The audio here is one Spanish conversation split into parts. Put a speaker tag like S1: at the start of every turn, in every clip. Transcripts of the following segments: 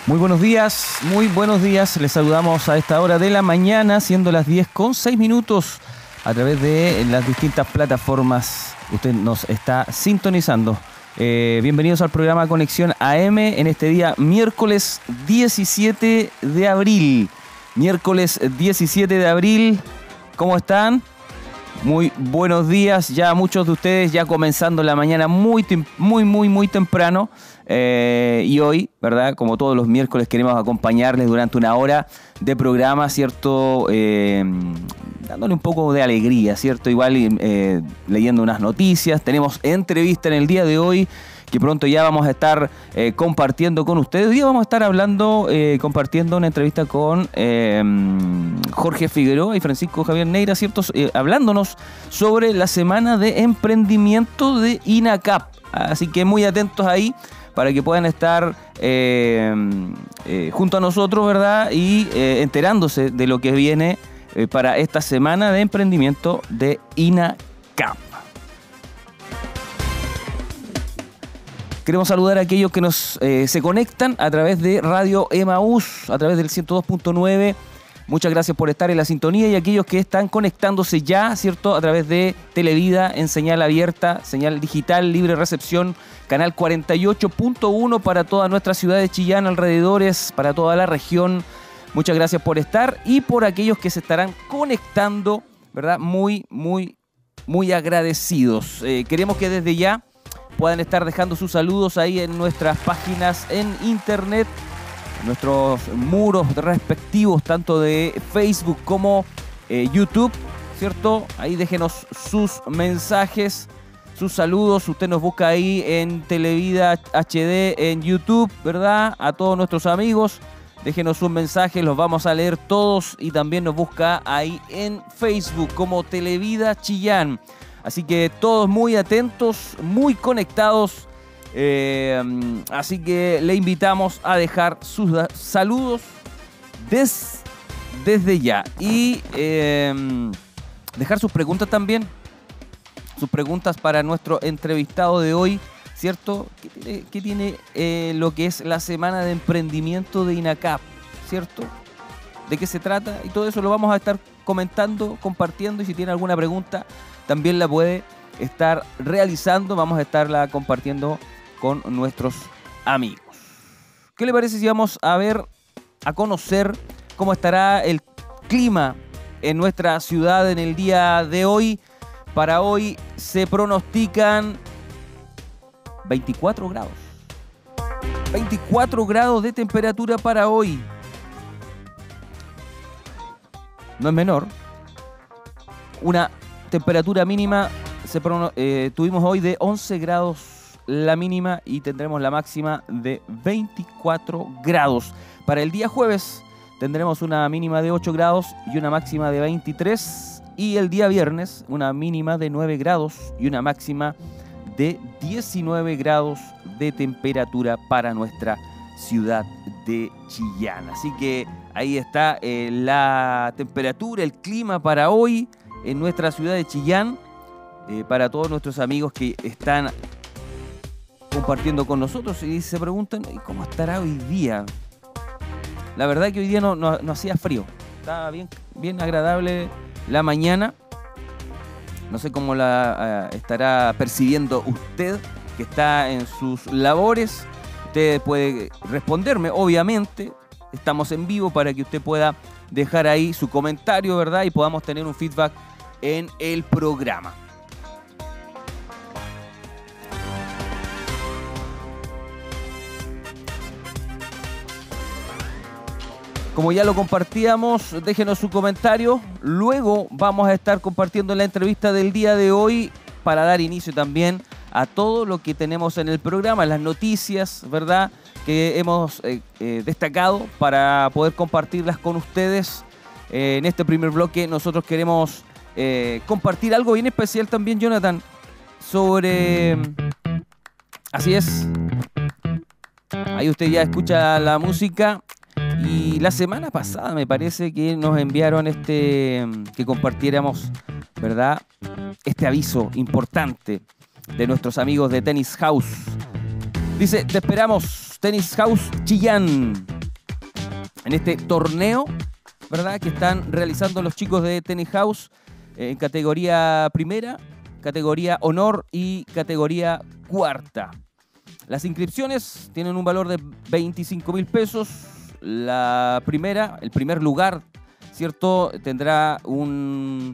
S1: Muy buenos días. Les saludamos a esta hora de la mañana, siendo las 10:06 a través de las distintas plataformas. Usted nos está sintonizando. Bienvenidos al programa Conexión AM en este día miércoles 17 de abril. Miércoles 17 de abril. ¿Cómo están? Muy buenos días. Ya muchos de ustedes ya comenzando la mañana muy temprano. Y hoy, ¿verdad? Como todos los miércoles, queremos acompañarles durante una hora de programa, ¿cierto? Dándole un poco de alegría, ¿cierto? Igual leyendo unas noticias. Tenemos entrevista en el día de hoy que pronto ya vamos a estar compartiendo con ustedes. Hoy día vamos a estar hablando, compartiendo una entrevista con Jorge Figueroa y Francisco Javier Neira, ¿cierto? Hablándonos sobre la semana de emprendimiento de INACAP. Así que muy atentos ahí para que puedan estar junto a nosotros, ¿verdad? Y enterándose de lo que viene para esta semana de emprendimiento de INACAP. Queremos saludar a aquellos que nos se conectan a través de Radio Emaús, a través del 102.9. Muchas gracias por estar en la sintonía, y aquellos que están conectándose ya, ¿cierto? A través de Televida en señal abierta, señal digital, libre recepción, canal 48.1 para toda nuestra ciudad de Chillán, alrededores, para toda la región. Muchas gracias por estar, y por aquellos que se estarán conectando, ¿verdad? Muy agradecidos. Queremos que desde ya puedan estar dejando sus saludos ahí en nuestras páginas en internet, en nuestros muros respectivos, tanto de Facebook como YouTube, ¿cierto? Ahí déjenos sus mensajes, sus saludos. Usted nos busca ahí en Televida HD en YouTube, ¿verdad? A todos nuestros amigos, déjenos sus mensajes, los vamos a leer todos, y también nos busca ahí en Facebook como Televida Chillán. Así que todos muy atentos, muy conectados. Así que le invitamos a dejar sus saludos desde ya. Y dejar sus preguntas también. Sus preguntas para nuestro entrevistado de hoy, ¿cierto? ¿Qué tiene lo que es la semana de emprendimiento de INACAP, ¿cierto? ¿De qué se trata? Y todo eso lo vamos a estar comentando, compartiendo. Y si tiene alguna pregunta, también la puede estar realizando. Vamos a estarla compartiendo con nuestros amigos. ¿Qué le parece si vamos a conocer cómo estará el clima en nuestra ciudad en el día de hoy? Para hoy se pronostican 24 grados. 24 grados de temperatura para hoy. No es menor. Una temperatura mínima tuvimos hoy de 11 grados la mínima, y tendremos la máxima de 24 grados. Para el día jueves tendremos una mínima de 8 grados y una máxima de 23. Y el día viernes una mínima de 9 grados y una máxima de 19 grados de temperatura para nuestra ciudad de Chillán. Así que ahí está la temperatura, el clima para hoy en nuestra ciudad de Chillán. Para todos nuestros amigos que están compartiendo con nosotros y se preguntan cómo estará hoy día. La verdad es que hoy día no hacía frío. Estaba bien agradable la mañana. No sé cómo la estará percibiendo usted, que está en sus labores. Usted puede responderme, obviamente. Estamos en vivo para que usted pueda dejar ahí su comentario, ¿verdad? Y podamos tener un feedback en el programa. Como ya lo compartíamos, déjenos su comentario. Luego vamos a estar compartiendo la entrevista del día de hoy para dar inicio también a todo lo que tenemos en el programa, las noticias, ¿verdad?, que hemos destacado para poder compartirlas con ustedes. En este primer bloque nosotros queremos compartir algo bien especial también, Jonathan, sobre... Así es. Ahí usted ya escucha la música. Y la semana pasada me parece que nos enviaron que compartiéramos, ¿verdad?, este aviso importante de nuestros amigos de Tennis House. Dice: te esperamos, Tennis House Chillán. en este torneo, ¿verdad?, que están realizando los chicos de Tennis House en categoría primera, categoría honor y categoría cuarta. Las inscripciones tienen un valor de 25.000 pesos. La primera, el primer lugar, ¿cierto?, tendrá un...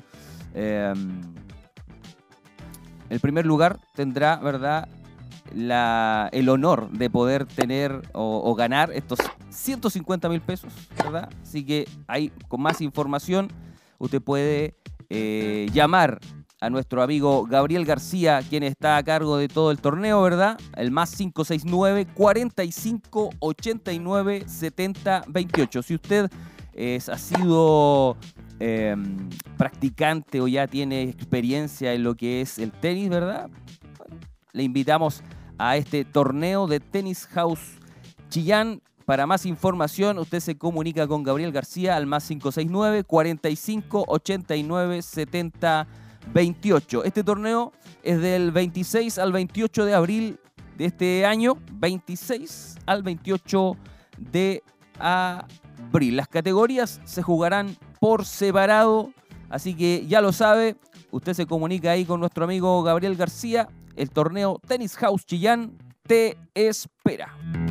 S1: el primer lugar tendrá, ¿verdad?, el honor de poder tener o ganar estos 150.000 pesos, ¿verdad? Así que ahí, con más información, usted puede llamar a nuestro amigo Gabriel García, quien está a cargo de todo el torneo, ¿verdad? El más 569 45 89 70 28. Si usted ha sido practicante o ya tiene experiencia en lo que es el tenis, ¿verdad?, bueno, le invitamos a este torneo de Tennis House Chillán. Para más información, usted se comunica con Gabriel García al más 569 45 89 70 28. Este torneo es del 26 al 28 de abril de este año, 26 al 28 de abril. Las categorías se jugarán por separado, así que ya lo sabe, usted se comunica ahí con nuestro amigo Gabriel García. El torneo Tennis House Chillán te espera.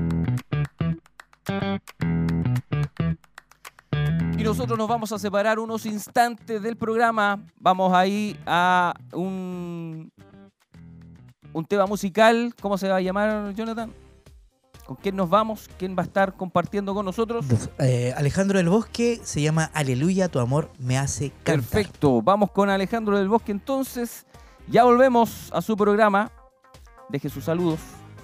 S1: Y nosotros nos vamos a separar unos instantes del programa. Vamos ahí a un tema musical. ¿Cómo se va a llamar, Jonathan? ¿Con quién nos vamos? ¿Quién va a estar compartiendo con nosotros?
S2: Alejandro del Bosque, se llama Aleluya, tu amor me hace cantar.
S1: Perfecto, vamos con Alejandro del Bosque entonces. Ya volvemos a su programa. Deje sus saludos.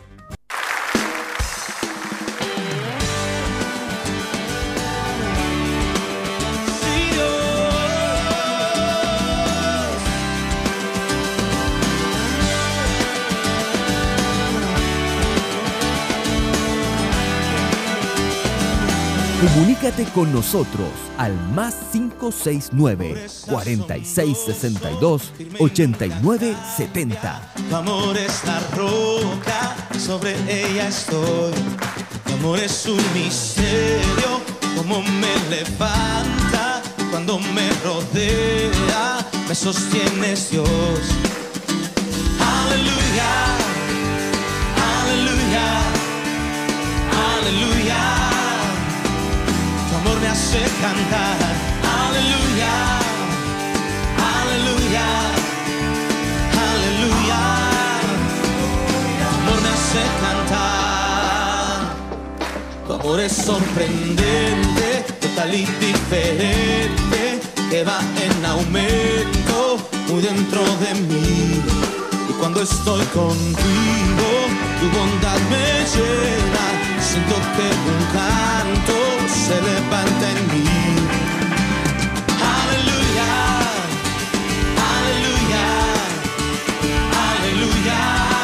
S3: Comunícate con nosotros al más 569 4662 8970.
S4: Tu amor es la roca, sobre ella estoy. Tu amor es un misterio, como me levanta cuando me rodea, me sostienes Dios. Aleluya, aleluya, aleluya. Tu amor me hace cantar, aleluya, aleluya, aleluya. Tu amor me hace cantar. Tu amor es sorprendente, total y diferente, que va en aumento muy dentro de mí. Y cuando estoy contigo, tu bondad me llena, siento que un canto se levanta en mí. Aleluya, aleluya, aleluya.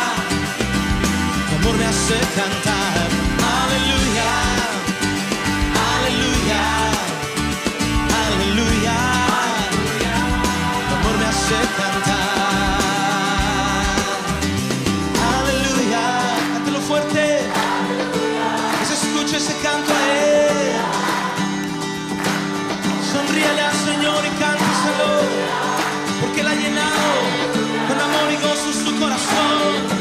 S4: Tu amor me hace cantar. Aleluya, aleluya, aleluya. Tu amor me hace cantar. Ese canto a Él. Sonríele al Señor y cántaselo, porque Él ha llenado con amor y gozo su corazón.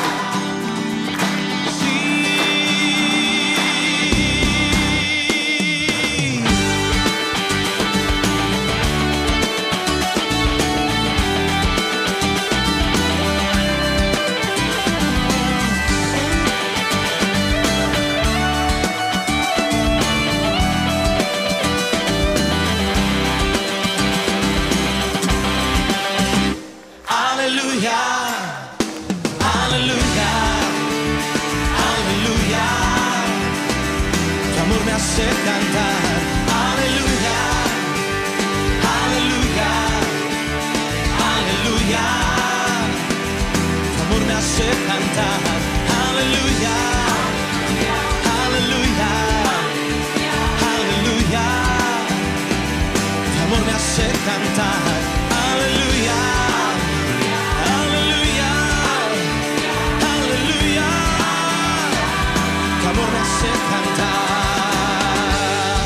S4: Hace cantar, aleluya, aleluya, aleluya. Tu amor me hace cantar, aleluya, aleluya, aleluya. Tu amor me hace cantar, aleluya, aleluya, aleluya. Tu amor me hace cantar.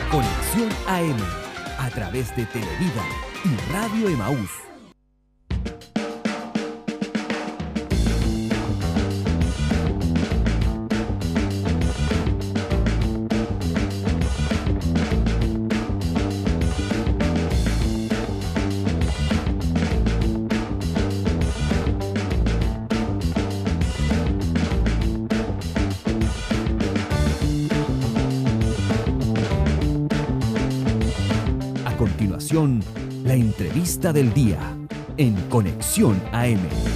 S3: Conexión AM, a través de Televida y Radio Emaús. A continuación, la entrevista del día en Conexión AM.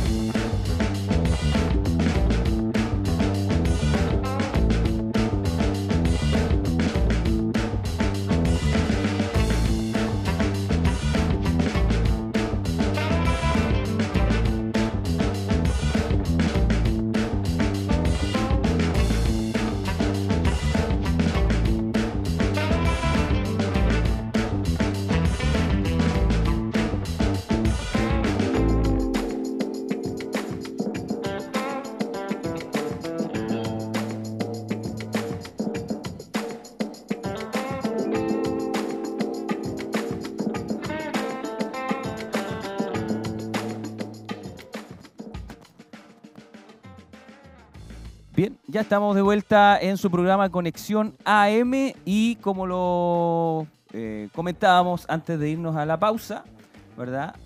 S1: Bien, ya estamos de vuelta en su programa Conexión AM y como lo comentábamos antes de irnos a la pausa, ¿verdad?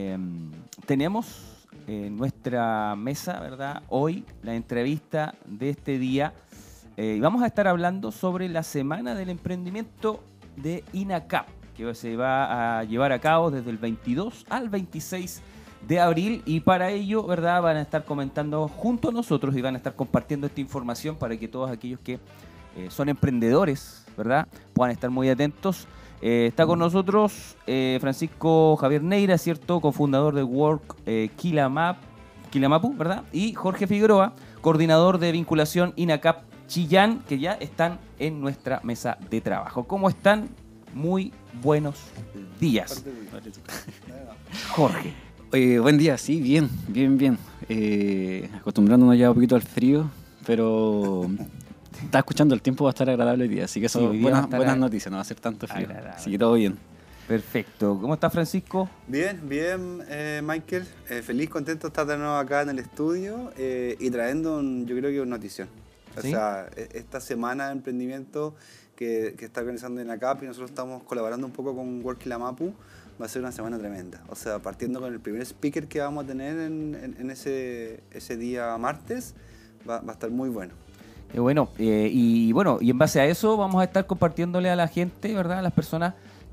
S1: Tenemos en nuestra mesa, ¿verdad? Hoy la entrevista de este día y vamos a estar hablando sobre la Semana del Emprendimiento de INACAP, que se va a llevar a cabo desde el 22 al 26 de abril, y para ello, ¿verdad?, van a estar comentando junto a nosotros y van a estar compartiendo esta información para que todos aquellos que son emprendedores, ¿verdad?, puedan estar muy atentos. Está con nosotros Francisco Javier Neira, ¿cierto?, cofundador de Work Quilamapu, ¿verdad?, y Jorge Figueroa, coordinador de vinculación INACAP Chillán, que ya están en nuestra mesa de trabajo. ¿Cómo están? Muy buenos días. Jorge.
S5: Buen día, sí, bien. Acostumbrándonos ya un poquito al frío, pero está escuchando, el tiempo va a estar agradable hoy día, así que eso,
S1: Sí,
S5: buenas noticias, no va a ser tanto frío,
S1: agradable.
S5: así que todo bien.
S1: Perfecto. ¿Cómo está Francisco?
S6: Bien, Michael. Feliz, contento de estar de nuevo acá en el estudio y trayendo, yo creo que una notición. O
S1: ¿Sí?
S6: sea, esta semana de emprendimiento que está organizando INACAP y nosotros estamos colaborando un poco con Work Quilamapu, va a ser una semana tremenda. O sea, partiendo con el primer speaker que vamos a tener en ese día martes, va a estar muy bueno.
S1: Bueno, y en base a eso vamos a estar compartiéndole a la gente, ¿verdad?, a las personas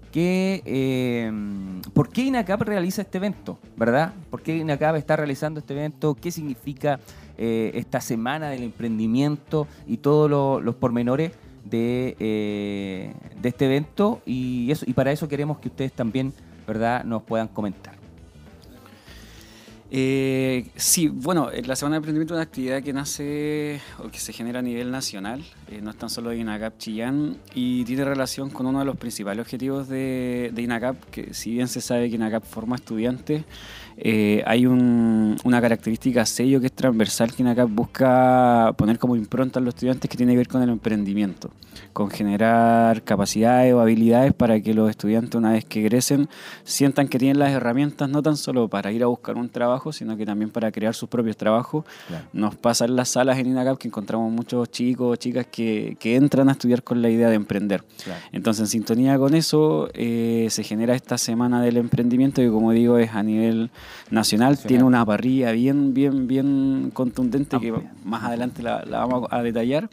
S1: que por qué INACAP realiza este evento, ¿verdad? ¿Por qué INACAP está realizando este evento? ¿Qué significa esta semana del emprendimiento y todos los pormenores de este evento? Y para eso queremos que ustedes también, ¿verdad?, nos puedan comentar.
S5: Sí, bueno, la Semana de Emprendimiento es una actividad que nace o que se genera a nivel nacional, no es tan solo de INACAP Chillán, y tiene relación con uno de los principales objetivos de INACAP, que si bien se sabe que INACAP forma estudiantes, hay una característica sello que es transversal que INACAP busca poner como impronta a los estudiantes, que tiene que ver con el emprendimiento, con generar capacidades o habilidades para que los estudiantes, una vez que egresen, sientan que tienen las herramientas no tan solo para ir a buscar un trabajo, sino que también para crear sus propios trabajos. Claro. Nos pasa en las salas en INACAP que encontramos muchos chicos o chicas que entran a estudiar con la idea de emprender. Claro. Entonces, en sintonía con eso, se genera esta Semana del Emprendimiento, que, como digo, es a nivel nacional. Tiene una parrilla bien contundente, que más adelante la vamos a detallar.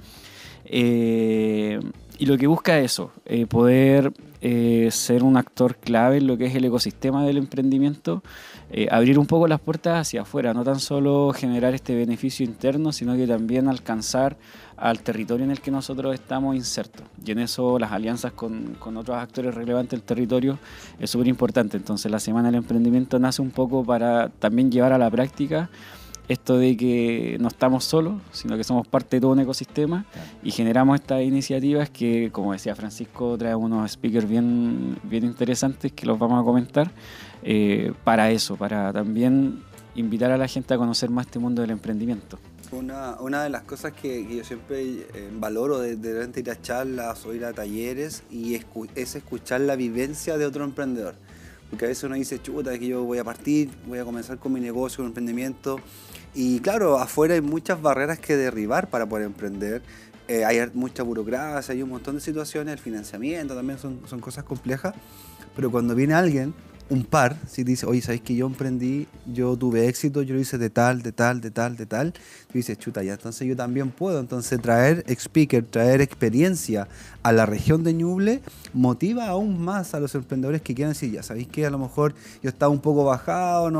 S5: Y lo que busca es eso, poder ser un actor clave en lo que es el ecosistema del emprendimiento, abrir un poco las puertas hacia afuera, no tan solo generar este beneficio interno, sino que también alcanzar al territorio en el que nosotros estamos insertos. Y en eso las alianzas con otros actores relevantes del territorio es súper importante. Entonces la Semana del Emprendimiento nace un poco para también llevar a la práctica esto de que no estamos solos, sino que somos parte de todo un ecosistema, y generamos estas iniciativas que, como decía Francisco, trae unos speakers bien interesantes que los vamos a comentar, para eso, para también invitar a la gente a conocer más este mundo del emprendimiento.
S6: Una de las cosas que yo siempre valoro de ir a charlas o ir a talleres es escuchar la vivencia de otro emprendedor. Porque a veces uno dice, chuta, que yo voy a partir, voy a comenzar con mi negocio, con un emprendimiento. Y claro, afuera hay muchas barreras que derribar para poder emprender. Hay mucha burocracia, hay un montón de situaciones, el financiamiento también son cosas complejas. Pero cuando viene alguien, un par, si dice, oye, ¿sabes que yo emprendí, yo tuve éxito, yo lo hice de tal, tú dices, chuta, ya, entonces yo también puedo. Entonces traer speaker, traer experiencia a la región de Ñuble motiva aún más a los emprendedores que quieran decir, ya, ¿sabéis que a lo mejor yo estaba un poco bajado,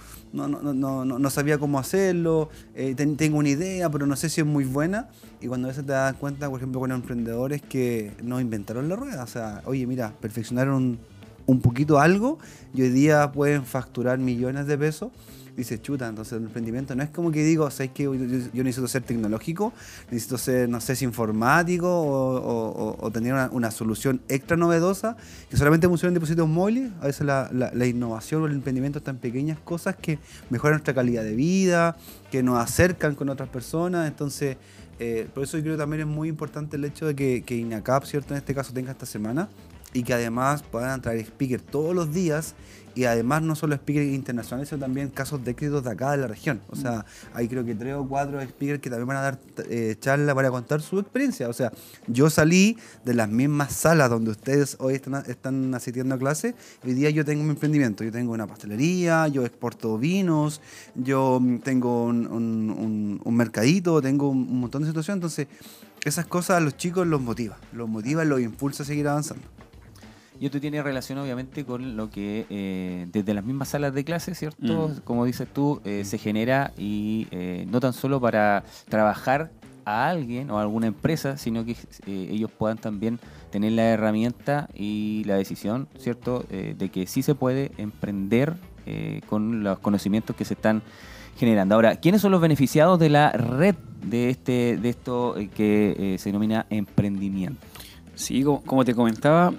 S6: no sabía cómo hacerlo, tengo una idea, pero no sé si es muy buena? Y cuando a veces te das cuenta, por ejemplo, con emprendedores que no inventaron la rueda, o sea, oye, mira, perfeccionaron un poquito algo y hoy día pueden facturar millones de pesos. Dice, chuta, entonces el emprendimiento no es como que digo, ¿sabes qué? Yo necesito ser tecnológico, necesito ser, no sé, si informático o tener una solución extra novedosa que solamente funciona en dispositivos móviles. A veces la innovación o el emprendimiento está en pequeñas cosas que mejoran nuestra calidad de vida, que nos acercan con otras personas. Entonces, por eso yo creo que también es muy importante el hecho de que INACAP, ¿cierto?, en este caso tenga esta semana, y que además puedan traer speakers todos los días, y además no solo speakers internacionales, sino también casos de éxito de acá de la región. O sea, hay creo que 3 o 4 speakers que también van a dar charla para contar su experiencia. O sea, yo salí de las mismas salas donde ustedes hoy están asistiendo a clase. Hoy día yo tengo mi emprendimiento, yo tengo una pastelería, yo exporto vinos, yo tengo un mercadito, tengo un montón de situaciones. Entonces, esas cosas a los chicos los motiva, los impulsa a seguir avanzando.
S1: Y esto tiene relación obviamente con lo que desde las mismas salas de clase, ¿cierto? Como dices tú, se genera y no tan solo para trabajar a alguien o a alguna empresa, sino que ellos puedan también tener la herramienta y la decisión, ¿cierto? De que sí se puede emprender con los conocimientos que se están generando. Ahora, ¿quiénes son los beneficiados de la red de esto que se denomina emprendimiento?
S5: Sí, como te comentaba,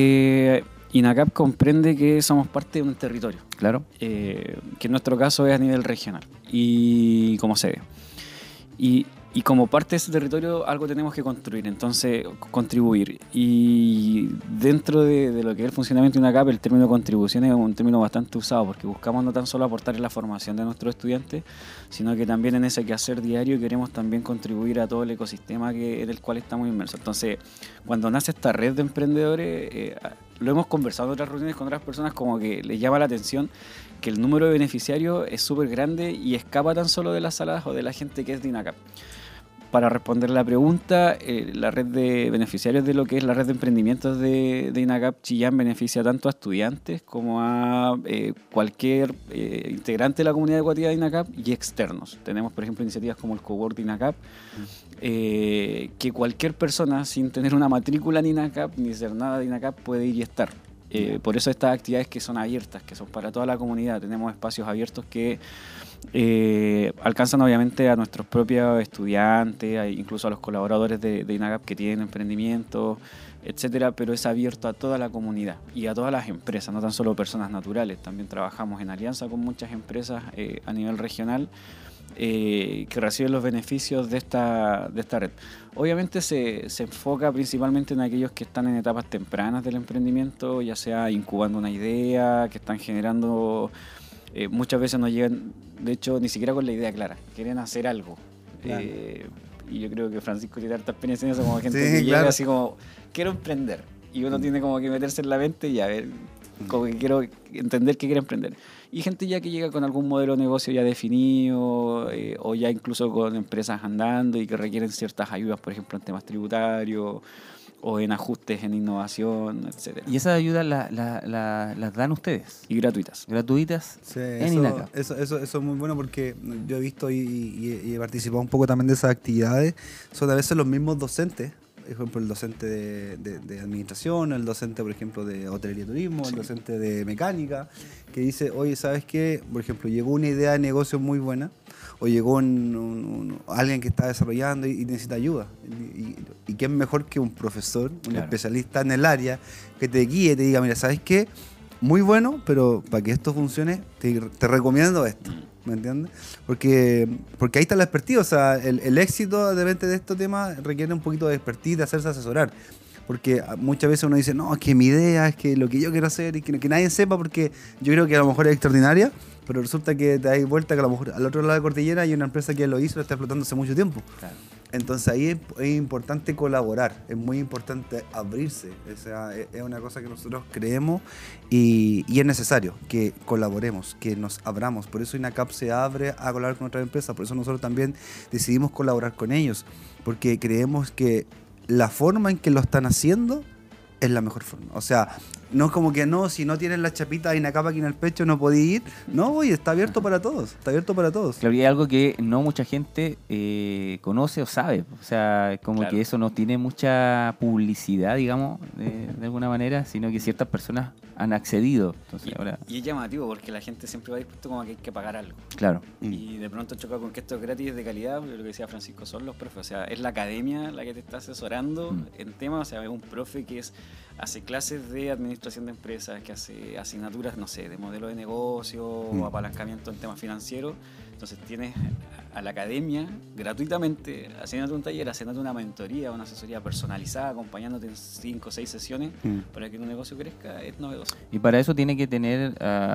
S5: INACAP comprende que somos parte de un territorio,
S1: Claro.
S5: que en nuestro caso es a nivel regional y como sede. Y como parte de ese territorio algo tenemos que construir, entonces contribuir. Y dentro de lo que es el funcionamiento de INACAP, el término contribución es un término bastante usado porque buscamos no tan solo aportar en la formación de nuestros estudiantes, sino que también en ese quehacer diario queremos también contribuir a todo el ecosistema en el cual estamos inmersos. Entonces, cuando nace esta red de emprendedores, lo hemos conversado en otras reuniones con otras personas, como que les llama la atención que el número de beneficiarios es súper grande y escapa tan solo de las salas o de la gente que es de INACAP. Para responder la pregunta, la red de beneficiarios de lo que es la red de emprendimientos de INACAP Chillán beneficia tanto a estudiantes como a cualquier integrante de la comunidad educativa de INACAP y externos. Tenemos, por ejemplo, iniciativas como el Cowork de INACAP, que cualquier persona sin tener una matrícula en INACAP ni ser nada de INACAP puede ir y estar. Por eso estas actividades que son abiertas, que son para toda la comunidad, tenemos espacios abiertos que alcanzan obviamente a nuestros propios estudiantes, incluso a los colaboradores de INACAP que tienen emprendimientos, etcétera, pero es abierto a toda la comunidad y a todas las empresas, no tan solo personas naturales. También trabajamos en alianza con muchas empresas a nivel regional que reciben los beneficios de esta red. Obviamente se enfoca principalmente en aquellos que están en etapas tempranas del emprendimiento, ya sea incubando una idea, que están generando, muchas veces no llegan, de hecho, ni siquiera con la idea clara, quieren hacer algo. Claro. Y yo creo que Francisco tiene harta experiencia en eso, como gente que llega así como, quiero emprender, y uno tiene como que meterse en la mente y a ver, como que quiero entender que quiere emprender. Y gente ya que llega con algún modelo de negocio ya definido, o ya incluso con empresas andando y que requieren ciertas ayudas, por ejemplo, en temas tributarios o en ajustes en innovación, etcétera.
S1: ¿Y esas ayudas las dan ustedes?
S5: Y gratuitas.
S1: ¿Gratuitas?
S6: Sí,
S1: en INACAP.
S6: Eso es muy bueno porque yo he visto y he participado un poco también de esas actividades. Son a veces los mismos docentes. Por ejemplo, el docente de administración, el docente, por ejemplo, de hotelería y turismo, sí, el docente de mecánica, que dice, oye, ¿sabes qué? Por ejemplo, llegó una idea de negocio muy buena, o llegó alguien que está desarrollando y necesita ayuda. Y qué es mejor que un profesor, un especialista en el área, que te guíe, te diga, mira, ¿sabes qué? Muy bueno, pero para que esto funcione, te recomiendo esto. ¿me entiendes? Porque ahí está la expertise, o sea, el éxito de repente de estos temas requiere un poquito de expertise, de hacerse asesorar. Porque muchas veces uno dice, no, es que mi idea, es que lo que yo quiero hacer, y que nadie sepa, porque yo creo que a lo mejor es extraordinaria, pero resulta que te das vuelta que a lo mejor al otro lado de la cordillera hay una empresa que lo hizo, lo está explotando hace mucho tiempo.
S1: Claro.
S6: Entonces ahí es importante colaborar, es muy importante abrirse. O sea, es una cosa que nosotros creemos y es necesario que colaboremos, que nos abramos. Por eso INACAP se abre a colaborar con otras empresas, por eso nosotros también decidimos colaborar con ellos, porque creemos que la forma en que lo están haciendo es la mejor forma. O sea, no es como que no, si no tienes la chapita y una capa aquí en el pecho no podés ir. No, oye, está abierto para todos. Está abierto para todos.
S1: Claro, y hay algo que no mucha gente conoce o sabe. O sea, como
S5: Claro.
S1: que eso no tiene mucha publicidad, digamos, de alguna manera, sino que ciertas personas han accedido. Entonces, ahora,
S5: Y es llamativo porque la gente siempre va dispuesto como a que hay que pagar algo.
S1: claro.
S5: Y de pronto choca con que esto es gratis, de calidad, porque lo que decía Francisco, son los profes. O sea, es la academia la que te está asesorando en temas. O sea, es un profe que hace clases de administración de empresas, que hace asignaturas, no sé, de modelo de negocio o apalancamiento en temas financieros. Entonces tienes a la academia gratuitamente haciéndote un taller, haciéndote una mentoría, una asesoría personalizada, acompañándote en 5 o 6 sesiones para que tu negocio crezca. Es novedoso.
S1: Y para eso tiene que tener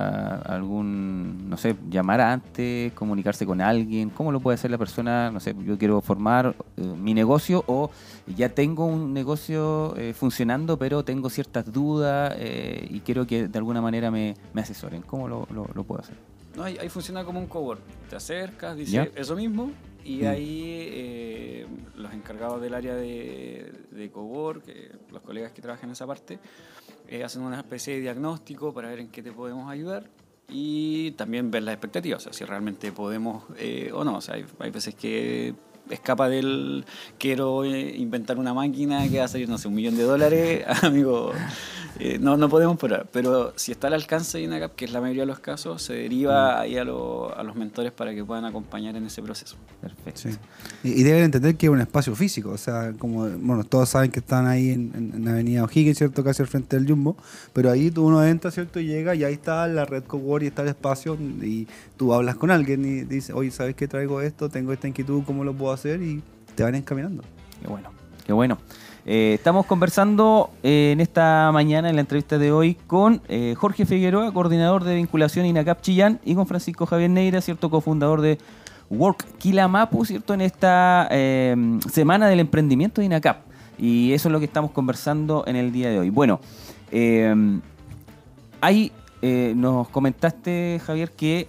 S1: algún, no sé, llamar antes, comunicarse con alguien. ¿Cómo lo puede hacer la persona? No sé, yo quiero formar mi negocio o ya tengo un negocio funcionando, pero tengo ciertas dudas y quiero que de alguna manera me asesoren. ¿Cómo lo puedo hacer?
S5: No, ahí funciona como un cowork. Te acercas, dices
S1: ¿Ya?
S5: eso mismo, y ahí los encargados del área de cowork, los colegas que trabajan en esa parte, hacen una especie de diagnóstico para ver en qué te podemos ayudar y también ver las expectativas, o sea, si realmente podemos o no. O sea, hay veces que escapa del quiero inventar una máquina que va a salir, no sé, $1 millón, amigo. No podemos parar, pero si está al alcance de INACAP, que es la mayoría de los casos, se deriva ahí a los mentores para que puedan acompañar en ese proceso.
S1: Perfecto.
S6: Sí. Y deben entender que es un espacio físico, o sea, como bueno, todos saben que están ahí en la avenida O'Higgins, ¿cierto? Casi al frente del Jumbo, pero ahí uno entra, ¿cierto? Y llega y ahí está la red cowork y está el espacio y tú hablas con alguien y dices, oye, ¿sabes qué? Traigo esto, tengo esta inquietud, ¿cómo lo puedo hacer? Y te van encaminando.
S1: Qué bueno, qué bueno. Estamos conversando en esta mañana, en la entrevista de hoy, con Jorge Figueroa, coordinador de vinculación INACAP Chillán, y con Francisco Javier Neira, ¿cierto? Cofundador de Work Quilamapu, ¿cierto? En esta semana del emprendimiento de INACAP. Y eso es lo que estamos conversando en el día de hoy. Bueno, ahí nos comentaste, Javier, que...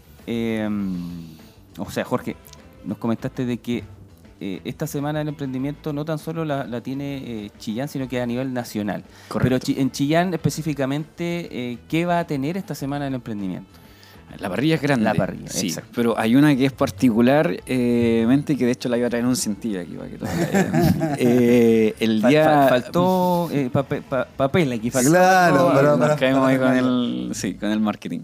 S1: o sea, Jorge, nos comentaste de que esta semana del emprendimiento no tan solo la tiene Chillán, sino que a nivel nacional.
S5: Correcto.
S1: Pero en Chillán específicamente, ¿qué va a tener esta semana del emprendimiento?
S5: La parrilla es grande.
S1: La parrilla,
S5: sí,
S1: exacto.
S5: pero hay una que es particularmente, que de hecho la iba a traer en un cintillo aquí para que todos la vean. El día...
S1: Faltó papel aquí. Faltó
S6: Claro,
S1: algo.
S6: pero-
S5: Nos caemos ahí con el marketing.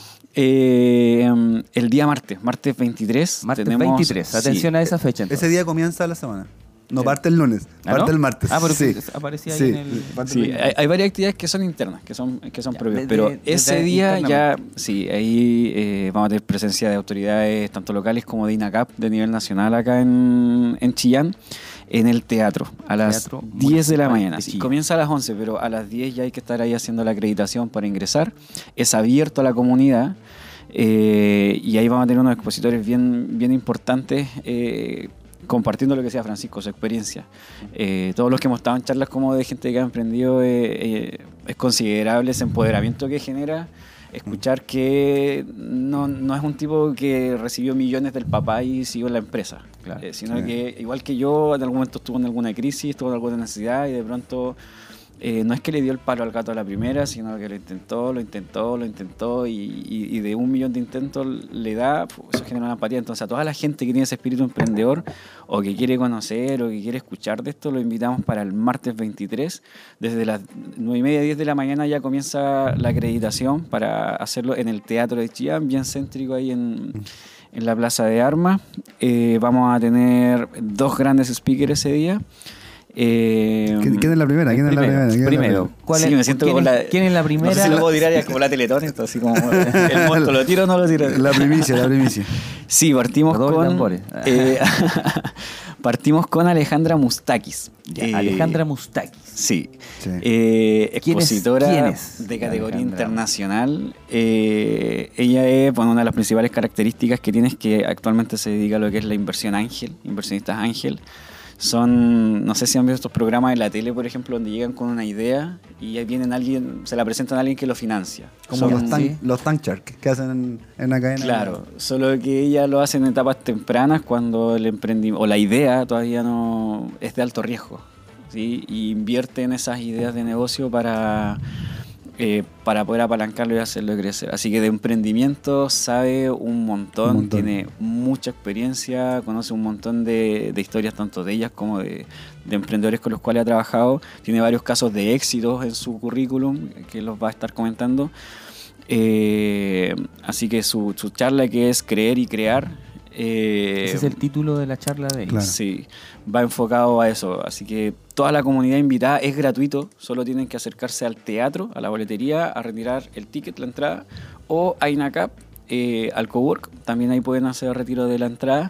S5: El día martes 23.
S1: Martes
S5: tenemos,
S1: 23, atención a esa fecha entonces.
S6: Ese día comienza la semana. No parte el lunes,
S1: ¿Ah,
S6: parte
S1: no?
S6: el martes.
S1: Ah, pero
S6: sí.
S1: aparecía ahí
S6: Sí,
S1: en el...
S6: parte
S5: Sí,
S6: el lunes.
S5: hay varias actividades que son internas, que son
S1: Ya,
S5: propias,
S1: desde-
S5: pero
S1: desde
S5: ese día ya,
S1: internamente.
S5: sí, ahí vamos a tener presencia de autoridades tanto locales como de INACAP de nivel nacional acá en Chillán, en el teatro, a las
S1: Teatro
S5: 10 de la
S1: Municipal
S5: mañana.
S1: de
S5: Sí,
S1: Chillán.
S5: comienza a las 11, pero a las 10 ya hay que estar ahí haciendo la acreditación para ingresar. Es abierto a la comunidad. Y ahí vamos a tener unos expositores bien importantes compartiendo lo que decía Francisco, su experiencia. Todos los que hemos estado en charlas como de gente que ha emprendido, es considerable ese empoderamiento que genera escuchar que no es un tipo que recibió millones del papá y siguió en la empresa,
S1: Claro.
S5: sino
S6: Sí.
S5: que igual que yo en algún momento estuvo en alguna crisis, estuvo en alguna necesidad y de pronto no es que le dio el palo al gato a la primera, sino que lo intentó y de 1 millón de intentos le da, eso genera una empatía. Entonces a toda la gente que tiene ese espíritu emprendedor o que quiere conocer o que quiere escuchar de esto, lo invitamos para el martes 23. Desde las 9:30, 10 de la mañana ya comienza la acreditación para hacerlo en el Teatro de Chillán, bien céntrico ahí en la Plaza de Armas. Vamos a tener 2 grandes speakers ese día.
S6: ¿Quién es la primera? ¿Quién es la primera? ¿Quién es la
S1: Primero,
S6: primera?
S5: Sí, me siento
S1: ¿quién,
S5: como la-
S1: ¿quién es la primera?
S5: No sé si lo puedo tirar ya como la Teletón, esto, así como el monto, ¿lo tiro o no lo tiro?
S6: La primicia, la primicia.
S5: Sí, partimos
S1: Los dobles
S5: con
S1: tambores.
S5: partimos con Alejandra Mustakis.
S1: Ya, Alejandra Mustakis.
S5: Sí.
S6: Sí.
S5: Expositora
S1: ¿Quién es
S5: de categoría
S1: Alejandra?
S5: internacional. Ella es, bueno, una de las principales características que tiene es que actualmente se dedica a lo que es la inversión ángel, inversionistas ángel. Son, no sé si han visto estos programas de la tele, por ejemplo, donde llegan con una idea y ahí vienen alguien, se la presentan a alguien que lo financia.
S6: Como
S5: Son-
S6: los tank shark que hacen en la cadena.
S5: Claro, solo que ella lo hace en etapas tempranas cuando el emprendimiento o la idea todavía no es de alto riesgo, ¿sí? Y invierte en esas ideas de negocio para poder apalancarlo y hacerlo crecer. Así que de emprendimiento sabe un montón, tiene mucha experiencia, conoce un montón de historias tanto de ellas como de emprendedores con los cuales ha trabajado. Tiene varios casos de éxitos en su currículum que los va a estar comentando. Así que su charla, que es Creer y Crear,
S1: Ese es el título de la charla de ella.
S6: Claro.
S5: sí, va enfocado a eso. Así que toda la comunidad invitada es gratuito, solo tienen que acercarse al teatro, a la boletería, a retirar el ticket, la entrada, o a INACAP, al cowork, también ahí pueden hacer retiro de la entrada.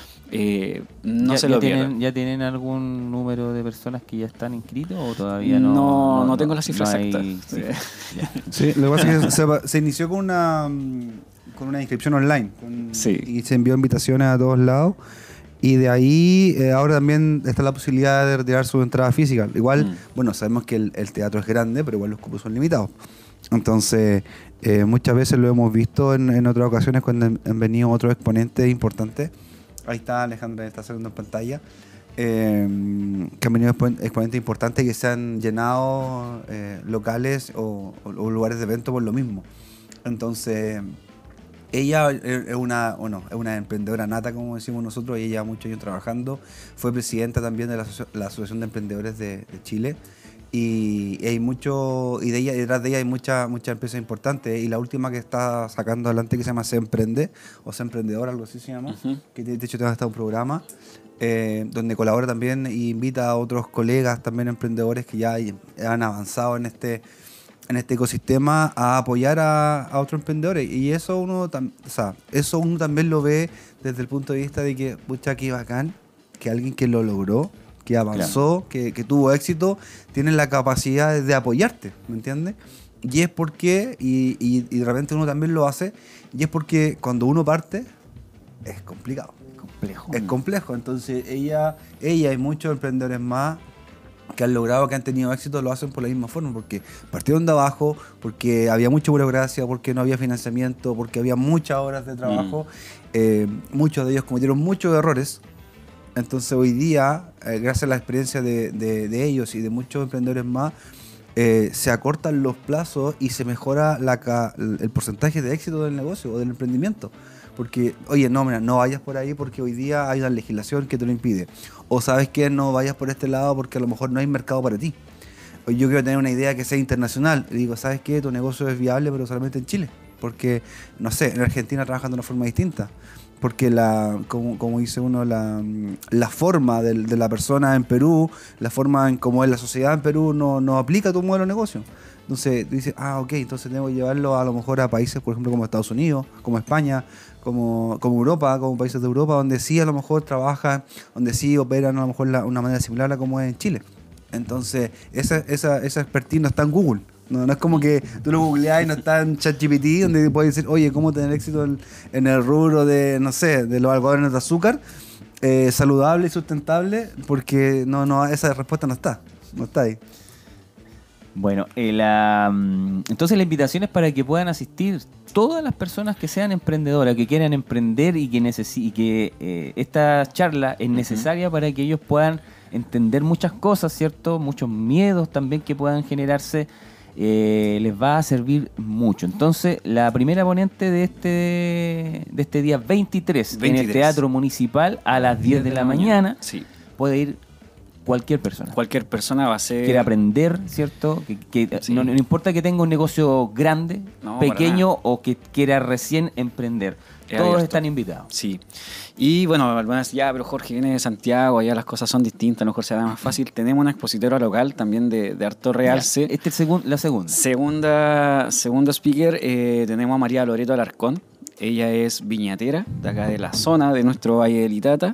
S5: No se lo pierdan.
S1: ¿Ya tienen algún número de personas que ya están inscritos o todavía no?
S5: No tengo las cifras
S1: hay
S5: exactas.
S1: cifras. Ya.
S6: Sí, lo que pasa es que se inició con una inscripción online.
S5: Sí.
S6: Y se envió invitaciones a todos lados. Y de ahí ahora también está la posibilidad de retirar su entrada física. Igual, bueno, sabemos que el teatro es grande, pero igual los cupos son limitados. Entonces, muchas veces lo hemos visto en otras ocasiones cuando han venido otros exponentes importantes. Ahí está Alejandra, está saliendo en pantalla. Que han venido exponentes importantes que se han llenado locales o lugares de evento por lo mismo. Entonces, ella es una emprendedora nata, como decimos nosotros. Ella lleva muchos años trabajando. Fue presidenta también de la Asociación de Emprendedores de Chile. Y hay mucho, y detrás de ella hay muchas empresas importantes. Y la última que está sacando adelante, que se llama Se Emprende, o Se Emprendedor, algo así se llama, que de hecho tiene hasta un programa donde colabora también e invita a otros colegas también emprendedores que ya han avanzado en este ecosistema a apoyar a otros emprendedores. Y eso uno también lo ve desde el punto de vista de que, pucha, qué bacán que alguien que lo logró, que avanzó, claro, que tuvo éxito, tiene la capacidad de apoyarte, ¿me entiendes? Y es porque, y de repente uno también lo hace, y es porque cuando uno parte, es complicado. Es complejo. Entonces ella y muchos emprendedores más que han logrado, que han tenido éxito, lo hacen por la misma forma, porque partieron de abajo, porque había mucha burocracia, porque no había financiamiento, porque había muchas horas de trabajo. Muchos de ellos cometieron muchos errores. Entonces hoy día, gracias a la experiencia de ellos y de muchos emprendedores más, se acortan los plazos y se mejora el porcentaje de éxito del negocio o del emprendimiento. Porque, oye, no vayas por ahí porque hoy día hay una legislación que te lo impide. O sabes que no vayas por este lado porque a lo mejor no hay mercado para ti. O yo quiero tener una idea que sea internacional. Y digo, ¿sabes qué? Tu negocio es viable, pero solamente en Chile. Porque, no sé, en Argentina trabajan de una forma distinta. Porque como dice uno, la forma de la persona en Perú, la forma en cómo es la sociedad en Perú no aplica a tu modelo de negocio. Entonces tú dices, ok, entonces tengo que llevarlo a lo mejor a países, por ejemplo, como Estados Unidos, como España, como Europa, como países de Europa, donde sí a lo mejor trabajan, donde sí operan a lo mejor una manera similar a como es en Chile. Entonces esa expertise no está en Google. No es como que tú lo googleás y no está en ChatGPT, donde puedes decir, oye, ¿cómo tener éxito en el rubro de, no sé, de los algodones de azúcar, saludable y sustentable? Porque esa respuesta no está ahí.
S1: Bueno, entonces la invitación es para que puedan asistir todas las personas que sean emprendedoras, que quieran emprender y que esta charla es necesaria para que ellos puedan entender muchas cosas, ¿cierto? Muchos miedos también que puedan generarse. Les va a servir mucho. Entonces, la primera ponente de este día 23 en el Teatro Municipal a las 10 de la mañana,
S5: sí,
S1: puede ir cualquier persona.
S5: Cualquier persona va a ser...
S1: Quiere aprender, ¿cierto?
S5: Sí.
S1: No importa que tenga un negocio grande,
S5: No,
S1: pequeño o que quiera recién emprender.
S5: Es
S1: Todos
S5: abierto.
S1: están invitados.
S5: Sí. Y bueno, algunas ya, pero Jorge viene de Santiago, allá las cosas son distintas, a lo mejor será más fácil. Tenemos una expositora local también de harto realce.
S1: Este es la segunda.
S5: Segundo speaker, tenemos a María Loreto Alarcón. Ella es viñatera de acá de la zona de nuestro Valle del Itata.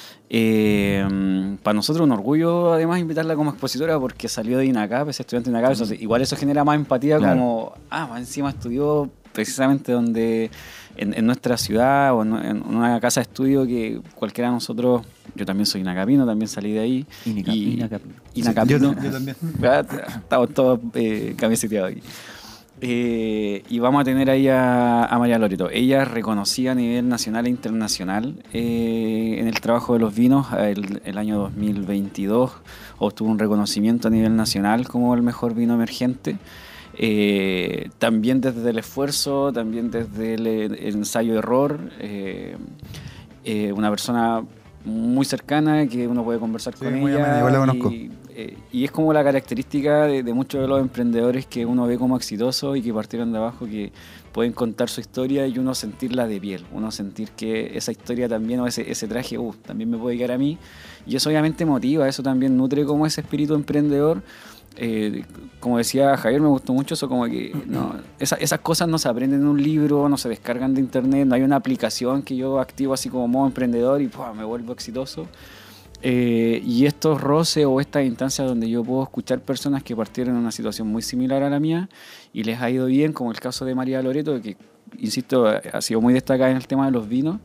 S5: Para nosotros un orgullo además invitarla como expositora porque salió de INACAP, es estudiante de INACAP, entonces igual eso genera más empatía,
S1: Claro.
S5: como, más encima estudió precisamente donde en nuestra ciudad o en una casa de estudio que cualquiera de nosotros, yo también soy inacapino, también salí de ahí.
S1: Inacapino.
S5: Inacapino.
S6: Yo también.
S5: Estamos todos camiseteados aquí. Y vamos a tener ahí a María Loreto. Ella es reconocida a nivel nacional e internacional en el trabajo de los vinos. El año 2022 obtuvo un reconocimiento a nivel nacional como el mejor vino emergente. También desde el esfuerzo, también desde el ensayo-error. Una persona muy cercana que uno puede conversar
S6: Sí,
S5: con
S6: muy
S5: ella.
S6: amena, igual la conozco.
S5: Y es como la característica de muchos de los emprendedores que uno ve como exitosos y que partieron de abajo, que pueden contar su historia y uno sentirla de piel, uno sentir que esa historia también o ese traje también me puede quedar a mí, y eso obviamente motiva, eso también nutre como ese espíritu emprendedor. Como decía Javier, me gustó mucho eso, como que no, esas cosas no se aprenden en un libro, no se descargan de internet, no hay una aplicación que yo activo así como modo emprendedor y me vuelvo exitoso. Y estos roces o estas instancias donde yo puedo escuchar personas que partieron en una situación muy similar a la mía y les ha ido bien, como el caso de María Loreto, que, insisto, ha sido muy destacada en el tema de los vinos,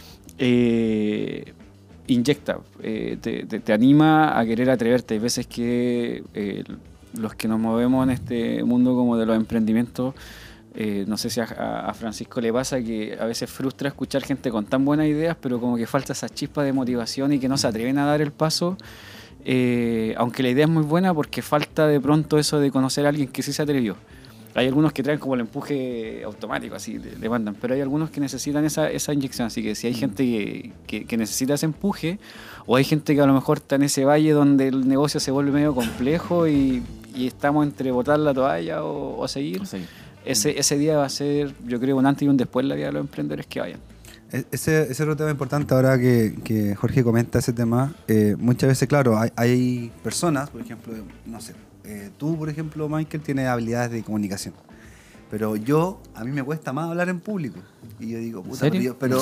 S5: inyecta, te anima a querer atreverte. Hay veces que los que nos movemos en este mundo como de los emprendimientos, no sé si a Francisco le pasa que a veces frustra escuchar gente con tan buenas ideas, pero como que falta esa chispa de motivación y que no se atreven a dar el paso, aunque la idea es muy buena, porque falta de pronto eso de conocer a alguien que sí se atrevió. Hay algunos que traen como el empuje automático, así le mandan, pero hay algunos que necesitan esa inyección. Así que si hay gente que necesita ese empuje, o hay gente que a lo mejor está en ese valle donde el negocio se vuelve medio complejo y estamos entre botar la toalla o seguir, ese día va a ser, yo creo, un antes y un después en la vida de los emprendedores que vayan.
S6: Ese es otro tema importante ahora que Jorge comenta ese tema. Muchas veces, claro, hay personas, por ejemplo, no sé, tú, por ejemplo, Michael, tienes habilidades de comunicación. Pero a mí me cuesta más hablar en público. Y yo digo, puta,
S1: ¿Serio?
S6: pero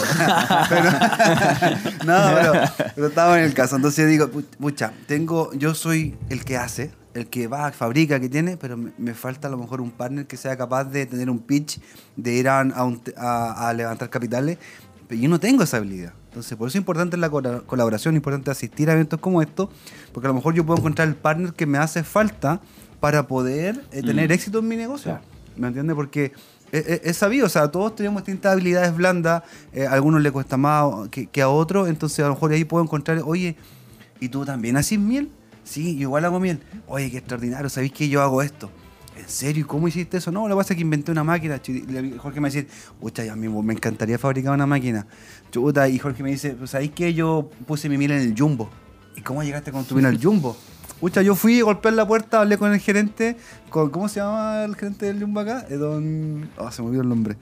S6: estaba en el caso. Entonces yo digo, pucha, yo soy el que hace, el que va, fabrica, que tiene, pero me falta a lo mejor un partner que sea capaz de tener un pitch, de ir a levantar capitales. Pero yo no tengo esa habilidad. Entonces, por eso es importante la colaboración, es importante asistir a eventos como estos, porque a lo mejor yo puedo encontrar el partner que me hace falta para poder tener éxito en mi negocio.
S1: Claro.
S6: ¿Me entiendes? Porque es sabido, o sea, todos tenemos distintas habilidades blandas, a algunos les cuesta más que a otros, entonces a lo mejor ahí puedo encontrar, oye, ¿y tú también haces miel? Sí, yo igual hago miel. Oye, qué extraordinario, ¿sabéis que yo hago esto? ¿En serio? ¿Y cómo hiciste eso? No, lo que pasa es que inventé una máquina. Jorge me dice, pucha, a mí me encantaría fabricar una máquina. Chuta, y Jorge me dice, ¿sabéis que yo puse mi miel en el Jumbo? ¿Y cómo llegaste con tu miel al Jumbo? Pucha, yo fui, golpeé la puerta, hablé con el gerente, ¿cómo se llama el gerente del Jumbo acá? Se me olvidó el nombre.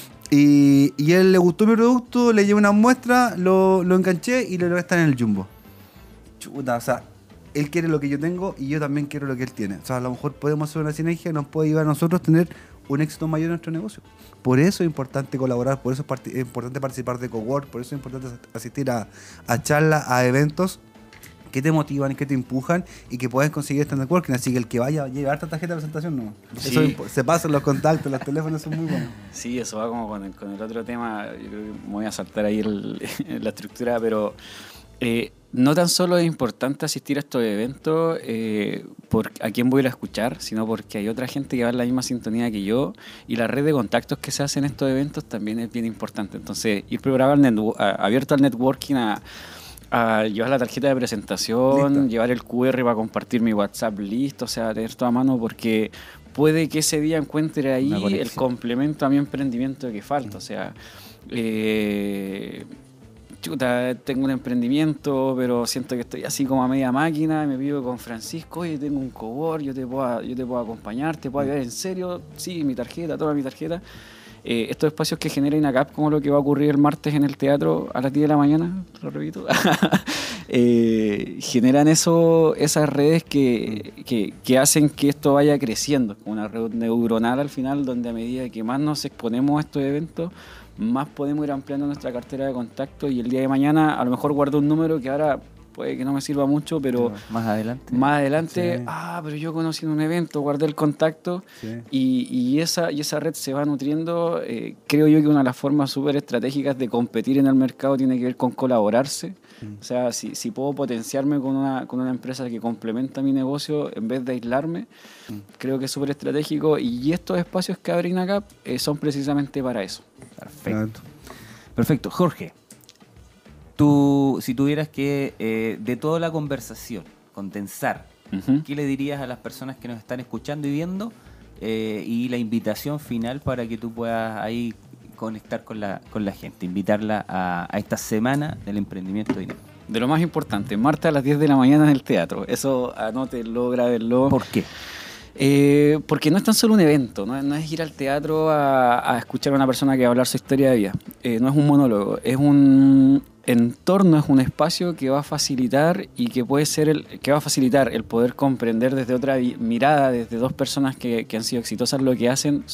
S6: Y él le gustó mi producto, le llevé una muestra, lo enganché y le logré estar en el Jumbo. Chuta, o sea, él quiere lo que yo tengo y yo también quiero lo que él tiene. O sea, a lo mejor podemos hacer una sinergia que nos puede llevar a nosotros a tener un éxito mayor en nuestro negocio. Por eso es importante colaborar, por eso es importante participar de cowork, por eso es importante asistir a charlas, a eventos que te motivan y que te empujan y que puedes conseguir este networking. Así que el que vaya a llevar esta tarjeta de presentación, no.
S5: Sí.
S6: Eso se pasan los contactos, los teléfonos son muy buenos.
S5: Sí, eso va como con el otro tema. Yo creo que me voy a saltar ahí la estructura, pero no tan solo es importante asistir a estos eventos por a quién voy a ir a escuchar, sino porque hay otra gente que va en la misma sintonía que yo, y la red de contactos que se hacen en estos eventos también es bien importante. Entonces, ir preparado abierto al networking, a llevar la tarjeta de presentación,
S6: Listo.
S5: llevar el QR para compartir mi WhatsApp listo, o sea, tener todo a mano, porque puede que ese día encuentre ahí el complemento a mi emprendimiento que falta. O sea, chuta, tengo un emprendimiento, pero siento que estoy así como a media máquina, y me pido con Francisco, oye, tengo un cowork, yo te puedo acompañar, te puedo ayudar en serio, sí, mi tarjeta, toma mi tarjeta. Estos espacios que genera INACAP, como lo que va a ocurrir el martes en el teatro a las 10 de la mañana, lo repito, generan esas redes que hacen que esto vaya creciendo, como una red neuronal al final, donde a medida que más nos exponemos a estos eventos, más podemos ir ampliando nuestra cartera de contacto, y el día de mañana a lo mejor guardo un número que ahora puede que no me sirva mucho, pero
S1: más adelante.
S6: Sí.
S5: pero yo conocí en un evento, guardé el contacto,
S6: Sí.
S5: y esa red se va nutriendo. Creo yo que una de las formas súper estratégicas de competir en el mercado tiene que ver con colaborarse. O sea, si puedo potenciarme con una empresa que complementa mi negocio en vez de aislarme, creo que es súper estratégico, y estos espacios que abre INACAP son precisamente para eso.
S1: Perfecto. Perfecto. Jorge, tú, si tuvieras que, de toda la conversación, condensar,
S5: Ujú.
S1: ¿qué le dirías a las personas que nos están escuchando y viendo? Y la invitación final para que tú puedas ahí conectar con la gente, invitarla a esta semana del emprendimiento de INACAP.
S5: De lo más importante, martes a las 10 de la mañana en el teatro. Eso anótenlo, grábenlo.
S1: ¿Por qué?
S5: Porque no es tan solo un evento, no es ir al teatro a escuchar a una persona que va a hablar su historia de vida. No es un monólogo, es un entorno, es un espacio que va a facilitar y que puede ser que va a facilitar el poder comprender desde otra mirada, desde dos personas que han sido exitosas lo que hacen,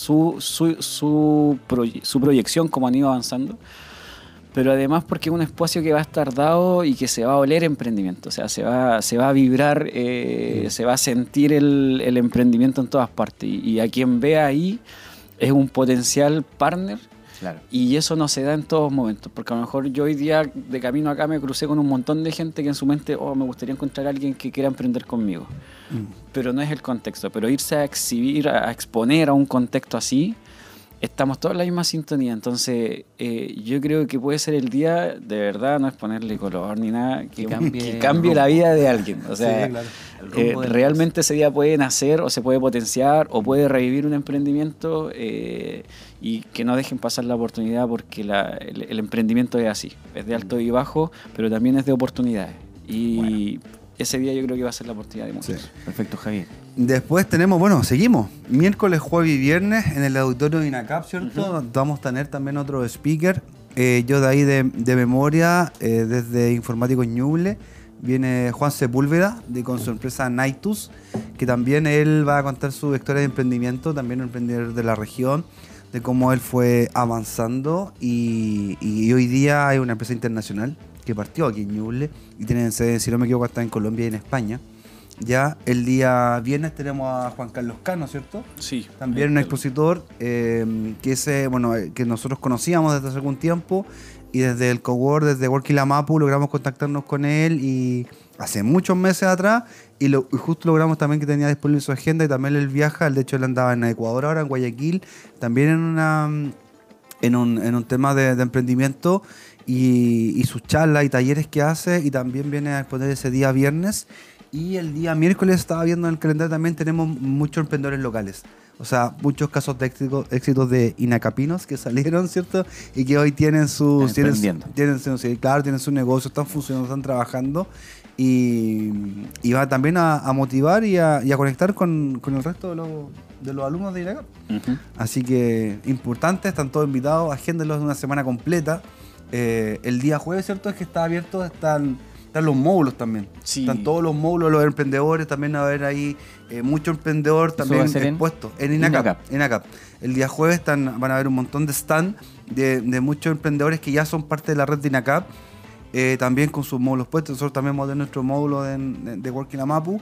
S5: su proyección, como han ido avanzando. Pero además porque es un espacio que va a estar dado y que se va a oler emprendimiento, o sea, se va a vibrar, se va a sentir el emprendimiento en todas partes, y a quien vea ahí es un potencial partner,
S1: Claro.
S5: y eso no se da en todos momentos, porque a lo mejor yo hoy día de camino acá me crucé con un montón de gente que en su mente, me gustaría encontrar a alguien que quiera emprender conmigo, pero no es el contexto. Pero irse a exhibir, a exponer a un contexto así, estamos todos en la misma sintonía. Entonces yo creo que puede ser el día, de verdad, no es ponerle color ni nada, que cambie la vida de alguien. O sea,
S6: Sí, claro.
S1: El rumbo del
S5: realmente ese día puede nacer o se puede potenciar o puede revivir un emprendimiento, y que no dejen pasar la oportunidad, porque el emprendimiento es así, es de alto y bajo, pero también es de oportunidades. Y ese día yo creo que va a ser la oportunidad de muchos.
S6: Sí.
S1: Perfecto, Javier.
S6: Después tenemos, seguimos. Miércoles, jueves y viernes en el auditorio de INACAP, ¿cierto? Vamos a tener también otro speaker. Yo de ahí de memoria, desde Informáticos Ñuble, viene Juan Sepúlveda con su empresa Naitus, que también él va a contar su historia de emprendimiento, también un emprendedor de la región, de cómo él fue avanzando, y hoy día hay una empresa internacional que partió aquí en Ñuble y tienen sede, si no me equivoco, está en Colombia y en España. Ya el día viernes tenemos a Juan Carlos Cano, ¿cierto?
S5: Sí.
S6: También un expositor que nosotros conocíamos desde hace algún tiempo, y desde el cowork, desde Working La Mapu, logramos contactarnos con él y hace muchos meses atrás, y justo logramos también que tenía disponible su agenda, y también él viaja. De hecho él andaba en Ecuador ahora, en Guayaquil, también en un tema de emprendimiento, y sus charlas y talleres que hace, y también viene a exponer ese día viernes. Y el día miércoles, estaba viendo en el calendario, también tenemos muchos emprendedores locales. O sea, muchos casos de éxitos de inacapinos que salieron, ¿cierto? Y que hoy tienen su negocio, están funcionando, están trabajando. Y va también a motivar y a conectar con el resto de los alumnos de INACAP.
S5: Ujú.
S6: Así que, importante, están todos invitados, agéndenlos de una semana completa. El día jueves, ¿cierto? Es que está abierto, están los módulos también.
S5: Sí.
S6: Están todos los módulos, los emprendedores, también va a haber ahí mucho emprendedor también
S1: va a ser
S6: expuesto en INACAP. El día jueves van a haber un montón de stand de muchos emprendedores que ya son parte de la red de INACAP, también con sus módulos puestos. Nosotros también vamos a tener nuestro módulo de Working La Mapu,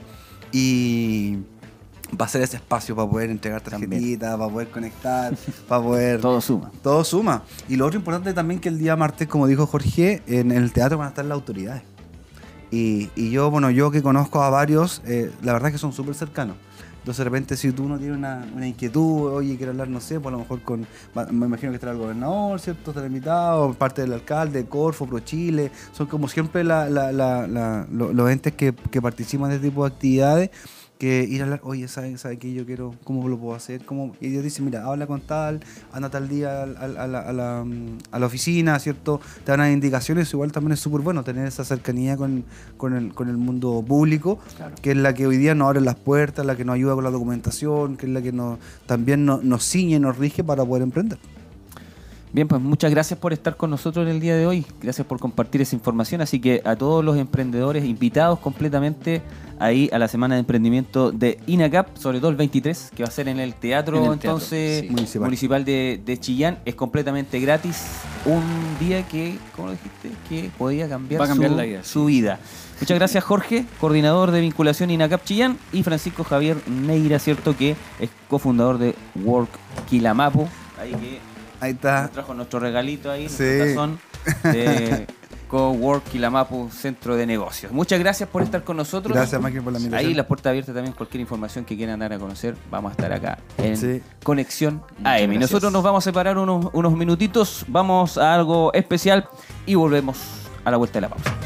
S6: y va a ser ese espacio para poder entregar tarjetitas, para poder conectar, para poder...
S1: Todo suma.
S6: Todo suma. Y lo otro importante también, que el día martes, como dijo Jorge, en el teatro van a estar las autoridades. Y yo que conozco a varios, la verdad es que son súper cercanos. Entonces, de repente, si tú no tienes una inquietud, oye, quiero hablar, no sé, pues a lo mejor me imagino que estará el gobernador, ¿cierto? Estará invitado, parte del alcalde, Corfo, ProChile. Son como siempre los entes que participan de este tipo de actividades. que ir a hablar, oye, ¿sabe qué yo quiero? ¿Cómo lo puedo hacer? Y ellos dicen, mira, habla con tal, anda tal día a la oficina, ¿cierto? Te dan indicaciones. Igual también es súper bueno tener esa cercanía con el mundo público,
S1: Claro.
S6: que es la que hoy día nos abre las puertas, la que nos ayuda con la documentación, que es la que también nos ciñe, nos rige para poder emprender.
S1: Bien, pues muchas gracias por estar con nosotros en el día de hoy. Gracias por compartir esa información. Así que a todos los emprendedores invitados completamente ahí a la Semana de Emprendimiento de INACAP, sobre todo el 23, que va a ser en el teatro,
S5: En el teatro,
S1: entonces
S5: sí.
S1: municipal de Chillán. Es completamente gratis. Un día que, ¿cómo lo dijiste? Que podía cambiar,
S5: Va a cambiar la vida,
S1: su vida. Muchas gracias, Jorge, coordinador de vinculación INACAP Chillán, y Francisco Javier Neira, ¿cierto? Que es cofundador de Work Quilamapu.
S6: Ahí está.
S1: Nos trajo nuestro regalito ahí,
S6: Sí.
S1: nuestro tazón de Cowork Quilamapu Centro de Negocios. Muchas gracias por estar con nosotros.
S6: Gracias, Máquina, por la invitación.
S1: Ahí las puertas abiertas también, cualquier información que quieran dar a conocer, vamos a estar acá en
S6: Sí.
S1: Conexión
S5: Muchas
S1: AM.
S5: gracias.
S1: Nosotros nos vamos a separar unos minutitos, vamos a algo especial y volvemos a la vuelta de la pausa.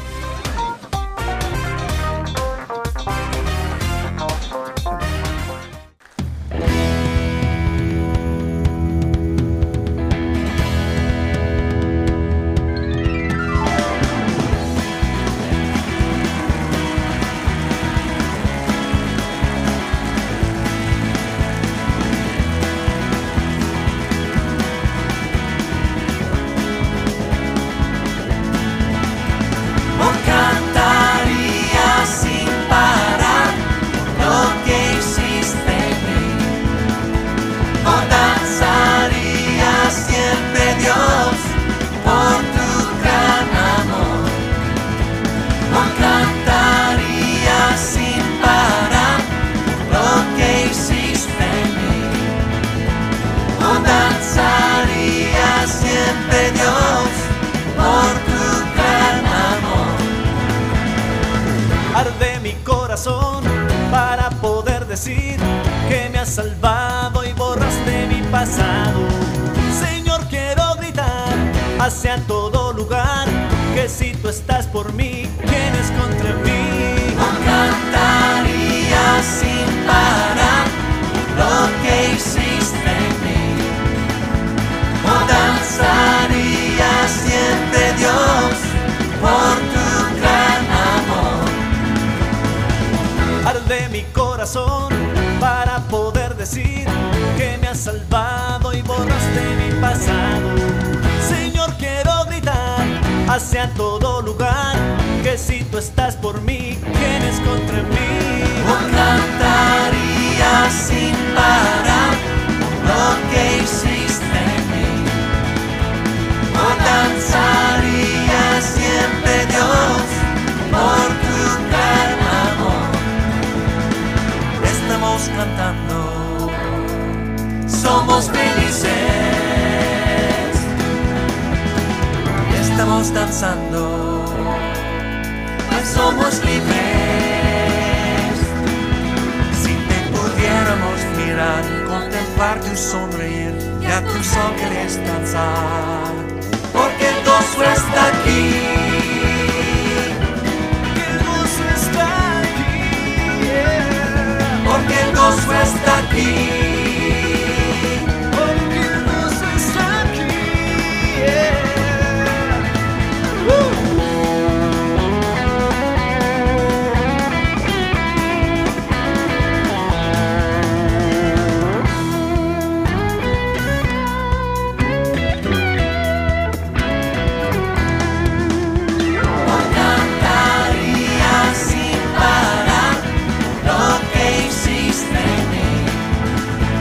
S4: O cantaría sin parar lo que hiciste en mí. O danzaría siempre, Dios, por tu gran amor. O cantaría sin parar lo que hiciste en mí. O danzaría siempre, Dios, por tu gran amor. Arde mi corazón para poder decir que me has salvado y borraste mi pasado. Señor, quiero gritar hacia todo lugar que si tú estás por mí, ¿quién es contra mí? O cantaría sin parar lo que hiciste en mí. O danzaría siempre, Dios, por tu gran amor. Arde mi corazón para poder decir que me has salvado y borraste mi pasado. Señor, quiero gritar hacia todo lugar que si tú estás por mí, ¿quién es contra mí? O cantaría sin parar lo que hiciste en mí. O danzaría siempre, Dios, por tu gran amor. Estamos cantando, somos felices. Estamos danzando, pues somos libres. Si te pudiéramos mirar, contemplar tu sonreír y a tus ángeles danzar, porque el gozo está aquí. El gozo está aquí, yeah. Porque el gozo está aquí. Porque el gozo está aquí, yeah. O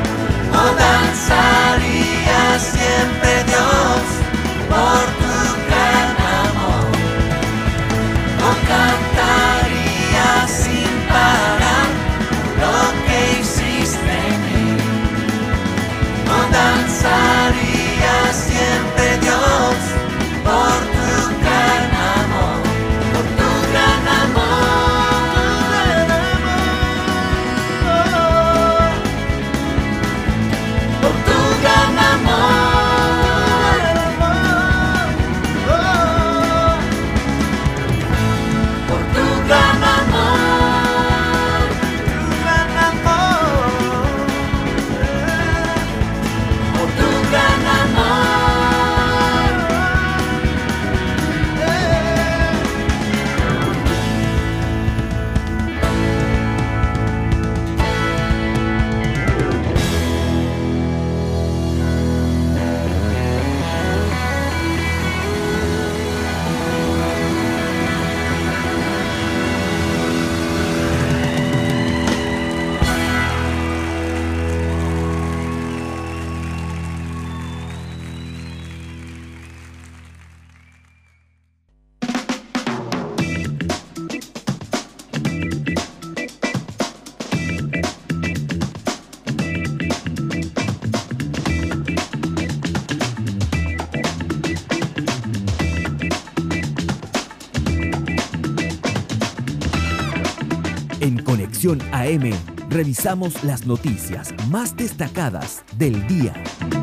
S3: Conexión AM revisamos las noticias más destacadas del día.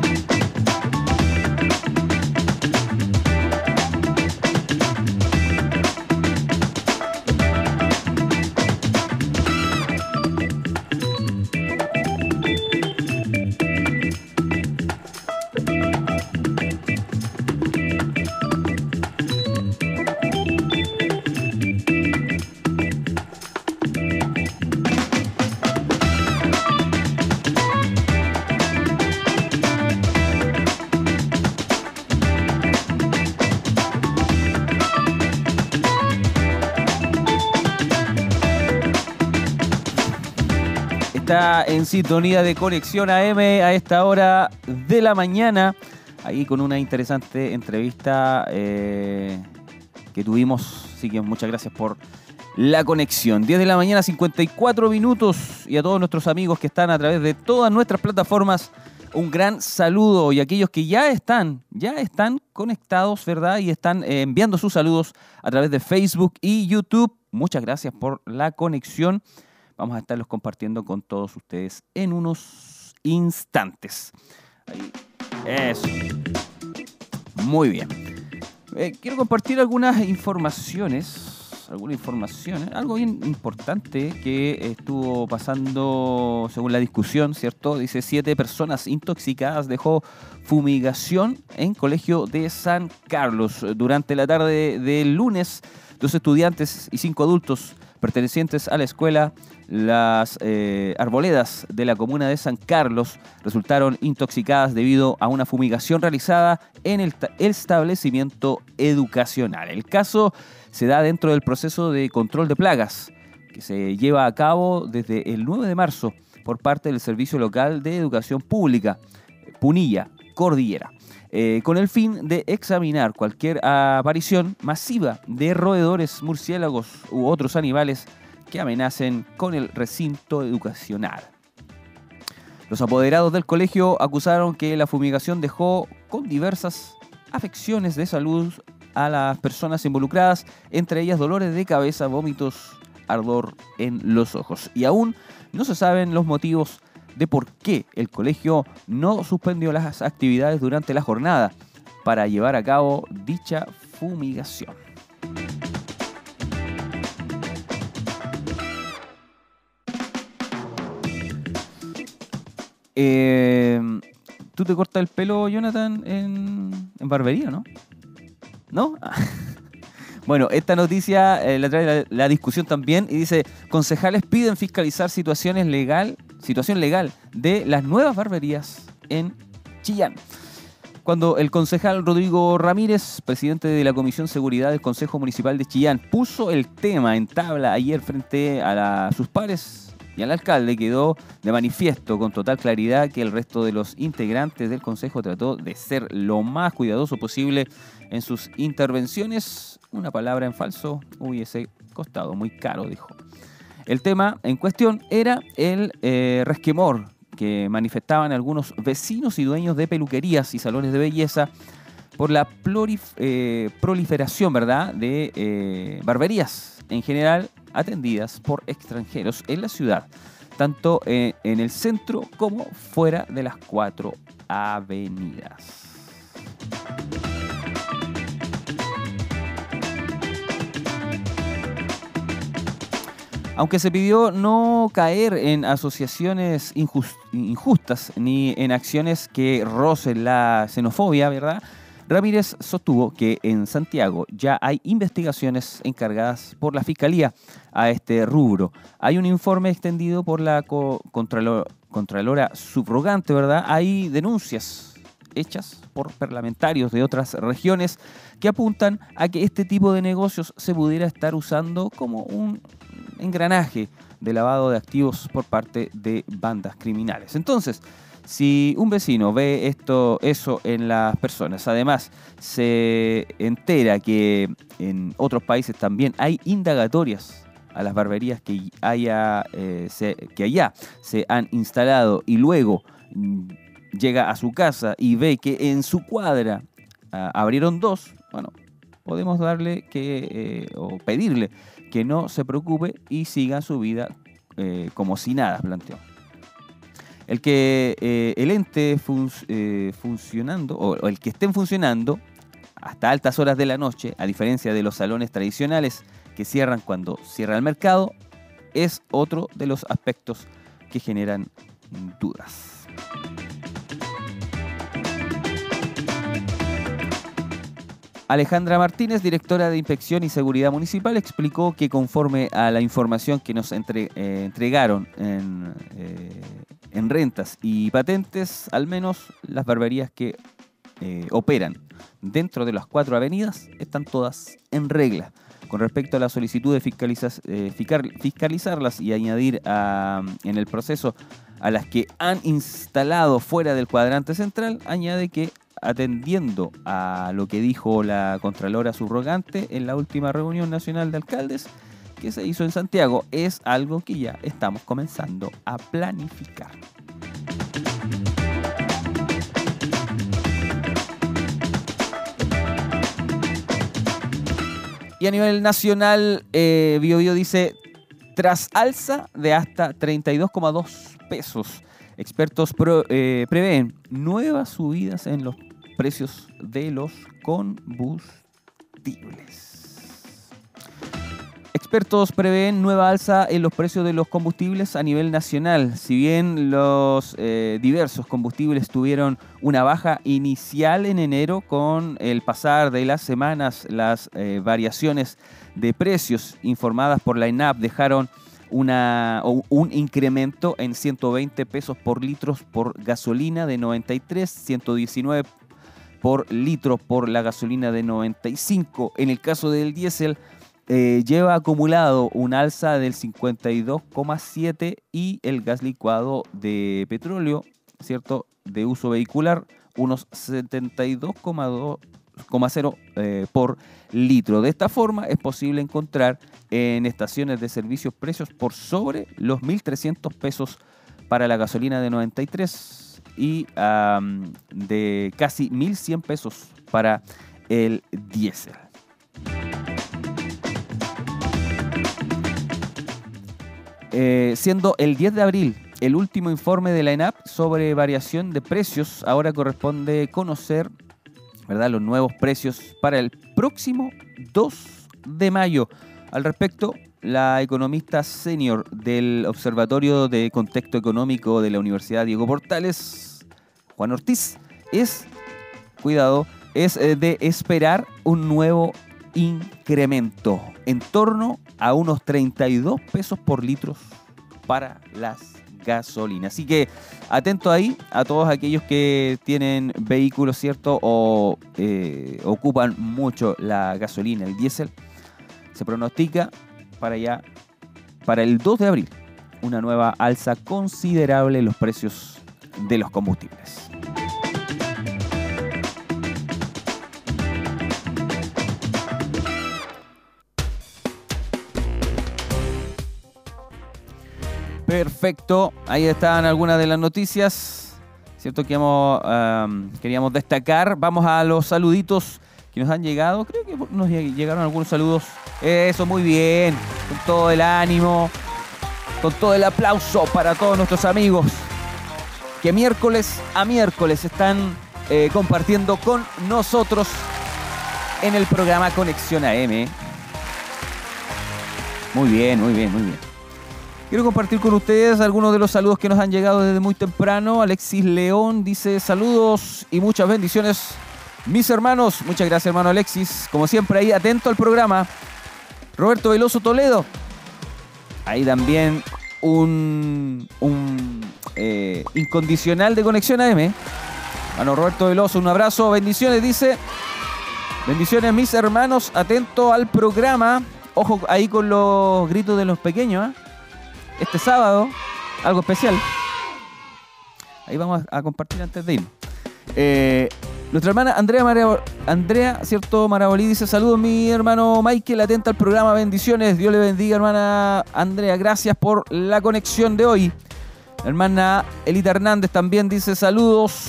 S1: Está en sintonía de Conexión AM a esta hora de la mañana, ahí con una interesante entrevista que tuvimos, así que muchas gracias por la conexión. 10 de la mañana, 54 minutos, y a todos nuestros amigos que están a través de todas nuestras plataformas, un gran saludo, y aquellos que ya están conectados, ¿verdad? Y están enviando sus saludos a través de Facebook y YouTube. Muchas gracias por la conexión. Vamos a estarlos compartiendo con todos ustedes en unos instantes. Ahí. Eso. Muy bien. Quiero compartir algunas informaciones. Algo bien importante que estuvo pasando según la discusión, ¿cierto? Dice: 7 personas intoxicadas dejó fumigación en Colegio de San Carlos. Durante la tarde del lunes, 2 estudiantes y 5 adultos pertenecientes a la escuela Las Arboledas de la comuna de San Carlos resultaron intoxicadas debido a una fumigación realizada en el establecimiento educacional. El caso se da dentro del proceso de control de plagas que se lleva a cabo desde el 9 de marzo por parte del Servicio Local de Educación Pública, Punilla, Cordillera, con el fin de examinar cualquier aparición masiva de roedores, murciélagos u otros animales que amenacen con el recinto educacional. Los apoderados del colegio acusaron que la fumigación dejó con diversas afecciones de salud a las personas involucradas, entre ellas dolores de cabeza, vómitos, ardor en los ojos. Y aún no se saben los motivos de por qué el colegio no suspendió las actividades durante la jornada para llevar a cabo dicha fumigación. ¿Tú te cortas el pelo, Jonathan, en barbería, no? ¿No? Bueno, esta noticia la trae la discusión también y dice: concejales piden fiscalizar situación legal de las nuevas barberías en Chillán. Cuando el concejal Rodrigo Ramírez, presidente de la Comisión Seguridad del Consejo Municipal de Chillán, puso el tema en tabla ayer frente a sus pares y al alcalde, quedó de manifiesto con total claridad que el resto de los integrantes del consejo trató de ser lo más cuidadoso posible en sus intervenciones. Una palabra en falso hubiese costado muy caro, dijo. El tema en cuestión era el resquemor que manifestaban algunos vecinos y dueños de peluquerías y salones de belleza por la proliferación, ¿verdad?, de barberías en general atendidas por extranjeros en la ciudad, tanto en el centro como fuera de las 4 avenidas. Aunque se pidió no caer en asociaciones injustas ni en acciones que rocen la xenofobia, ¿verdad?, Ramírez sostuvo que en Santiago ya hay investigaciones encargadas por la Fiscalía a este rubro. Hay un informe extendido por la Contralora Subrogante, ¿verdad? Hay denuncias hechas por parlamentarios de otras regiones que apuntan a que este tipo de negocios se pudiera estar usando como un engranaje de lavado de activos por parte de bandas criminales. Entonces, si un vecino ve eso en las personas, además se entera que en otros países también hay indagatorias a las barberías que allá se han instalado, y luego llega a su casa y ve que en su cuadra abrieron 2, bueno, podemos darle o pedirle que no se preocupe y siga su vida como si nada, planteó. El que el ente funcionando, o el que estén funcionando hasta altas horas de la noche, a diferencia de los salones tradicionales que cierran cuando cierra el mercado, es otro de los aspectos que generan dudas. Alejandra Martínez, directora de Inspección y Seguridad Municipal, explicó que conforme a la información que nos entregaron en rentas y patentes, al menos las barberías que operan dentro de las 4 avenidas están todas en regla. Con respecto a la solicitud de fiscalizarlas y añadir en el proceso a las que han instalado fuera del cuadrante central, añade que atendiendo a lo que dijo la Contralora subrogante en la última reunión nacional de alcaldes que se hizo en Santiago, es algo que ya estamos comenzando a planificar. Y a nivel nacional, Biobío dice, tras alza de hasta 32,2 pesos, expertos prevén nuevas subidas en los precios de los combustibles. Expertos prevén nueva alza en los precios de los combustibles a nivel nacional. Si bien los diversos combustibles tuvieron una baja inicial en enero, con el pasar de las semanas, las variaciones de precios informadas por la ENAP dejaron un incremento en 120 pesos por litro por gasolina de 93, 119 por litro por la gasolina de 95. En el caso del diésel, lleva acumulado un alza del 52,7 y el gas licuado de petróleo, ¿cierto?, de uso vehicular, unos 72,0 por litro. De esta forma es posible encontrar en estaciones de servicios precios por sobre los 1.300 pesos para la gasolina de 93 y de casi 1.100 pesos para el diésel. Siendo el 10 de abril el último informe de la ENAP sobre variación de precios, ahora corresponde conocer, ¿verdad?, los nuevos precios para el próximo 2 de mayo. Al respecto, la economista senior del Observatorio de Contexto Económico de la Universidad Diego Portales, Juan Ortiz, es de esperar un nuevo incremento en torno a unos 32 pesos por litro para las gasolinas. Así que atento ahí a todos aquellos que tienen vehículos, ¿cierto?, o ocupan mucho la gasolina, el diésel. Se pronostica para el 2 de abril una nueva alza considerable en los precios de los combustibles. Perfecto, ahí están algunas de las noticias, ¿cierto?, que queríamos destacar. Vamos a los saluditos que nos han llegado. Creo que nos llegaron algunos saludos. Eso, muy bien, con todo el ánimo, con todo el aplauso para todos nuestros amigos que miércoles a miércoles están compartiendo con nosotros en el programa Conexión AM. Muy bien, muy bien, muy bien. Quiero compartir con ustedes algunos de los saludos que nos han llegado desde muy temprano. Alexis León dice: saludos y muchas bendiciones, mis hermanos. Muchas gracias, hermano Alexis. Como siempre, ahí atento al programa. Roberto Veloso Toledo. Ahí también un incondicional de Conexión AM. Bueno, Roberto Veloso, un abrazo, bendiciones, dice. Bendiciones, mis hermanos, atento al programa. Ojo ahí con los gritos de los pequeños, ¿eh? Este sábado, algo especial. Ahí vamos a compartir antes de ir. Nuestra hermana Andrea, ¿cierto?, Marabolí dice: saludos, mi hermano Michael, atenta al programa, bendiciones. Dios le bendiga, hermana Andrea, gracias por la conexión de hoy. La hermana Elita Hernández también dice: saludos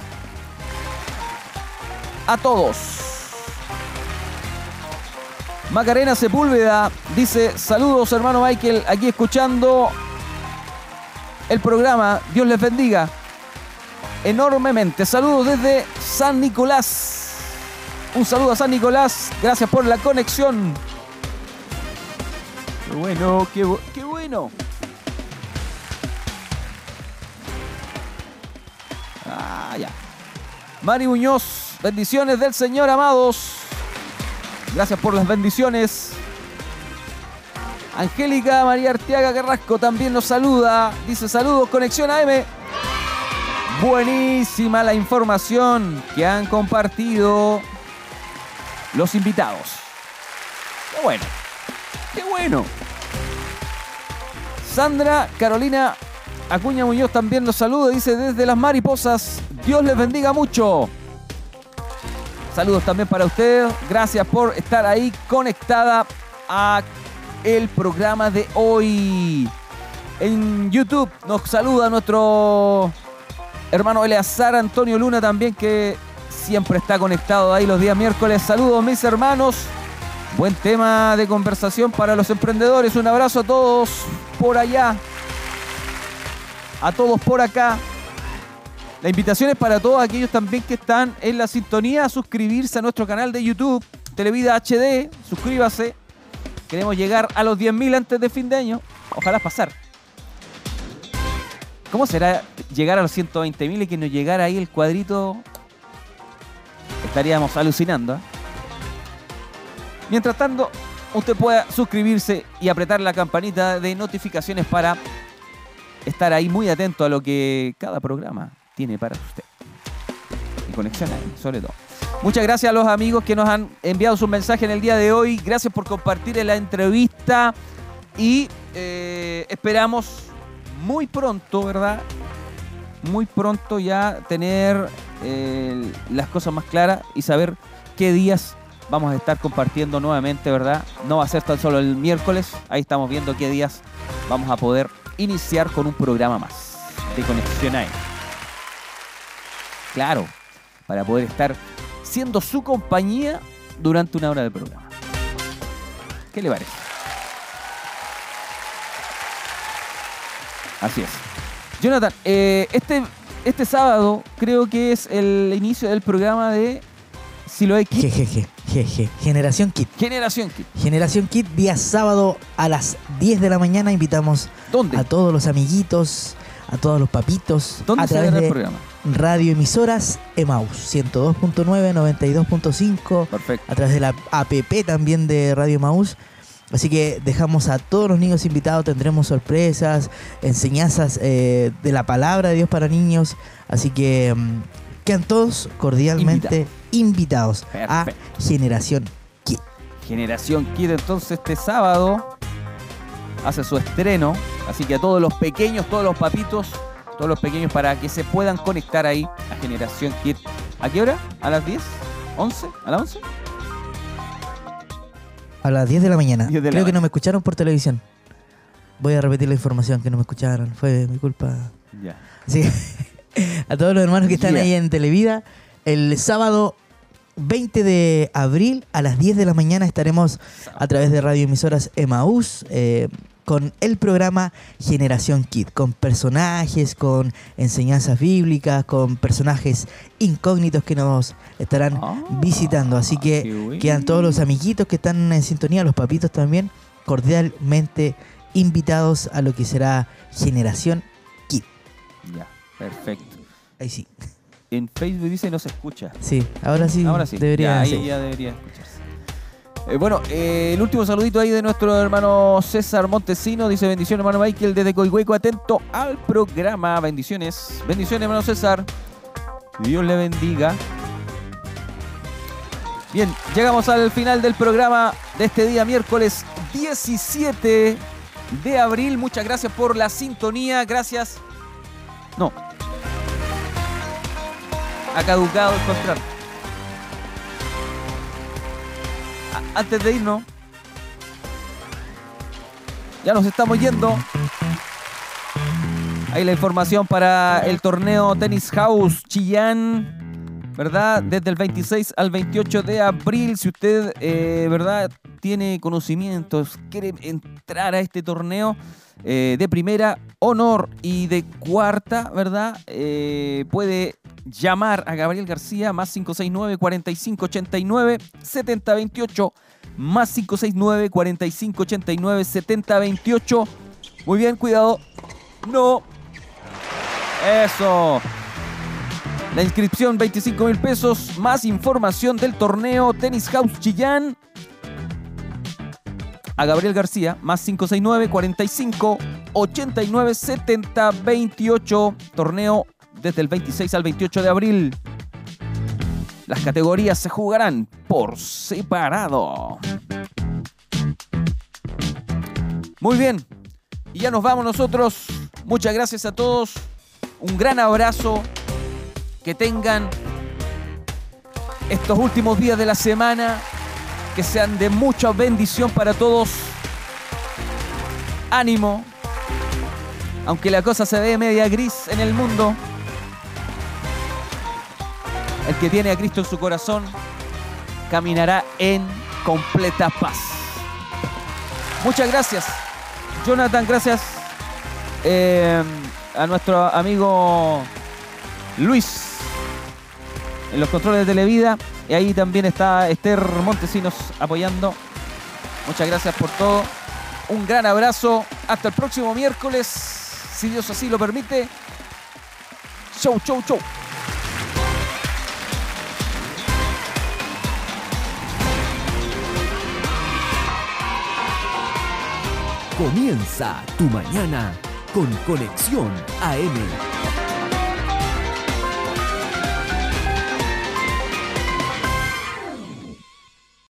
S1: a todos. Macarena Sepúlveda dice, saludos hermano Michael, aquí escuchando el programa, Dios les bendiga enormemente. Saludos desde San Nicolás. Un saludo a San Nicolás, gracias por la conexión. Qué bueno, qué bueno. Ya. Mari Muñoz, bendiciones del Señor, amados. Gracias por las bendiciones. Angélica María Arteaga Carrasco también nos saluda. Dice, saludos, Conexión AM. Buenísima la información que han compartido los invitados. Qué bueno. Qué bueno. Sandra Carolina Acuña Muñoz también nos saluda. Dice, desde Las Mariposas, Dios les bendiga mucho. Saludos también para usted. Gracias por estar ahí conectada a el programa de hoy. En YouTube nos saluda nuestro hermano Eleazar Antonio Luna también, que siempre está conectado ahí los días miércoles. Saludos mis hermanos. Buen tema de conversación para los emprendedores. Un abrazo a todos por allá. A todos por acá. La invitación es para todos aquellos también que están en la sintonía a suscribirse a nuestro canal de YouTube, Televida HD. Suscríbase. Queremos llegar a los 10.000 antes de fin de año. Ojalá pasar. ¿Cómo será llegar a los 120.000 y que nos llegara ahí el cuadrito? Estaríamos alucinando, ¿eh? Mientras tanto, usted puede suscribirse y apretar la campanita de notificaciones para estar ahí muy atento a lo que cada programa tiene para usted. Y Conexión AM, sobre todo. Muchas gracias a los amigos que nos han enviado sus mensajes en el día de hoy. Gracias por compartir la entrevista. Y esperamos muy pronto, ¿verdad? Muy pronto ya tener las cosas más claras y saber qué días vamos a estar compartiendo nuevamente, ¿verdad? No va a ser tan solo el miércoles. Ahí estamos viendo qué días vamos a poder iniciar con un programa más de Conexión AM. Claro, para poder estar siendo su compañía durante una hora de programa. ¿Qué le parece? Así es. Jonathan, este sábado creo que es el inicio del programa de Siloé Kid.
S2: Jeje. Generación Kid.
S1: Generación Kid.
S2: Generación Kid, día sábado a las 10 de la mañana. Invitamos
S1: ¿Dónde?
S2: a todos los amiguitos, a todos los papitos.
S1: ¿Dónde
S2: a
S1: se
S2: través
S1: verá el
S2: de
S1: programa?
S2: radioemisoras Emaús 102.9, 92.5.
S1: Perfecto.
S2: A través de la APP también de Radio Emaús. Así que dejamos a todos los niños invitados. Tendremos sorpresas, enseñanzas de la palabra de Dios para niños. Así que quedan todos cordialmente invitados a Generación Kid.
S1: Generación Kid, entonces, este sábado hace su estreno. Así que a todos los pequeños, todos los papitos, todos los pequeños, para que se puedan conectar ahí a Generación Kid. ¿A qué hora? ¿A las 10? ¿11? ¿A las 11?
S2: A las 10 de la mañana.
S1: 10 de la
S2: Creo que
S1: mañana.
S2: no me escucharon por televisión. Voy a repetir la información, que no me escucharon. Fue mi culpa.
S1: Ya.
S2: Así que a todos los hermanos que están ahí en Televida, el sábado 20 de abril a las 10 de la mañana estaremos a través de radioemisoras Emaús con el programa Generación Kid, con personajes, con enseñanzas bíblicas, con personajes incógnitos que nos estarán visitando. Así
S1: qué
S2: que
S1: bueno.
S2: quedan todos los amiguitos que están en sintonía, los papitos también, cordialmente invitados a lo que será Generación Kid.
S1: Ya, perfecto.
S2: Ahí sí.
S1: En Facebook dice no se escucha.
S2: Sí, ahora sí.
S1: Ahora sí.
S2: Debería
S1: Ya, ahí
S2: sí.
S1: ya debería escucharse. El último saludito ahí de nuestro hermano César Montesino. Dice, bendiciones hermano Michael desde Coihueco, atento al programa. Bendiciones. Bendiciones hermano César. Dios le bendiga. Bien, llegamos al final del programa de este día miércoles 17 de abril. Muchas gracias por la sintonía. Gracias. No. Ha caducado el contrato. Antes de irnos, ya nos estamos yendo. Ahí la información para el torneo Tennis House Chillán, ¿verdad? Desde el 26 al 28 de abril. Si usted, ¿verdad?, tiene conocimientos, quiere entrar a este torneo de primera, honor y de cuarta, ¿verdad? Puede llamar a Gabriel García, más 569-4589-7028, más 569-4589-7028. Muy bien, cuidado. No. Eso. La inscripción, 25.000 pesos. Más información del torneo Tennis House Chillán. A Gabriel García, más 569-45-89-7028. Torneo desde el 26 al 28 de abril. Las categorías se jugarán por separado. Muy bien. Y ya nos vamos nosotros. Muchas gracias a todos. Un gran abrazo. Que tengan estos últimos días de la semana, que sean de mucha bendición para todos. Ánimo. Aunque la cosa se ve media gris en el mundo, el que tiene a Cristo en su corazón caminará en completa paz. Muchas gracias, Jonathan. Gracias a nuestro amigo Luis en los controles de Televida, y ahí también está Esther Montesinos apoyando. Muchas gracias por todo. Un gran abrazo. Hasta el próximo miércoles, si Dios así lo permite. Chau, chau, chau.
S3: Comienza tu mañana con Conexión AM.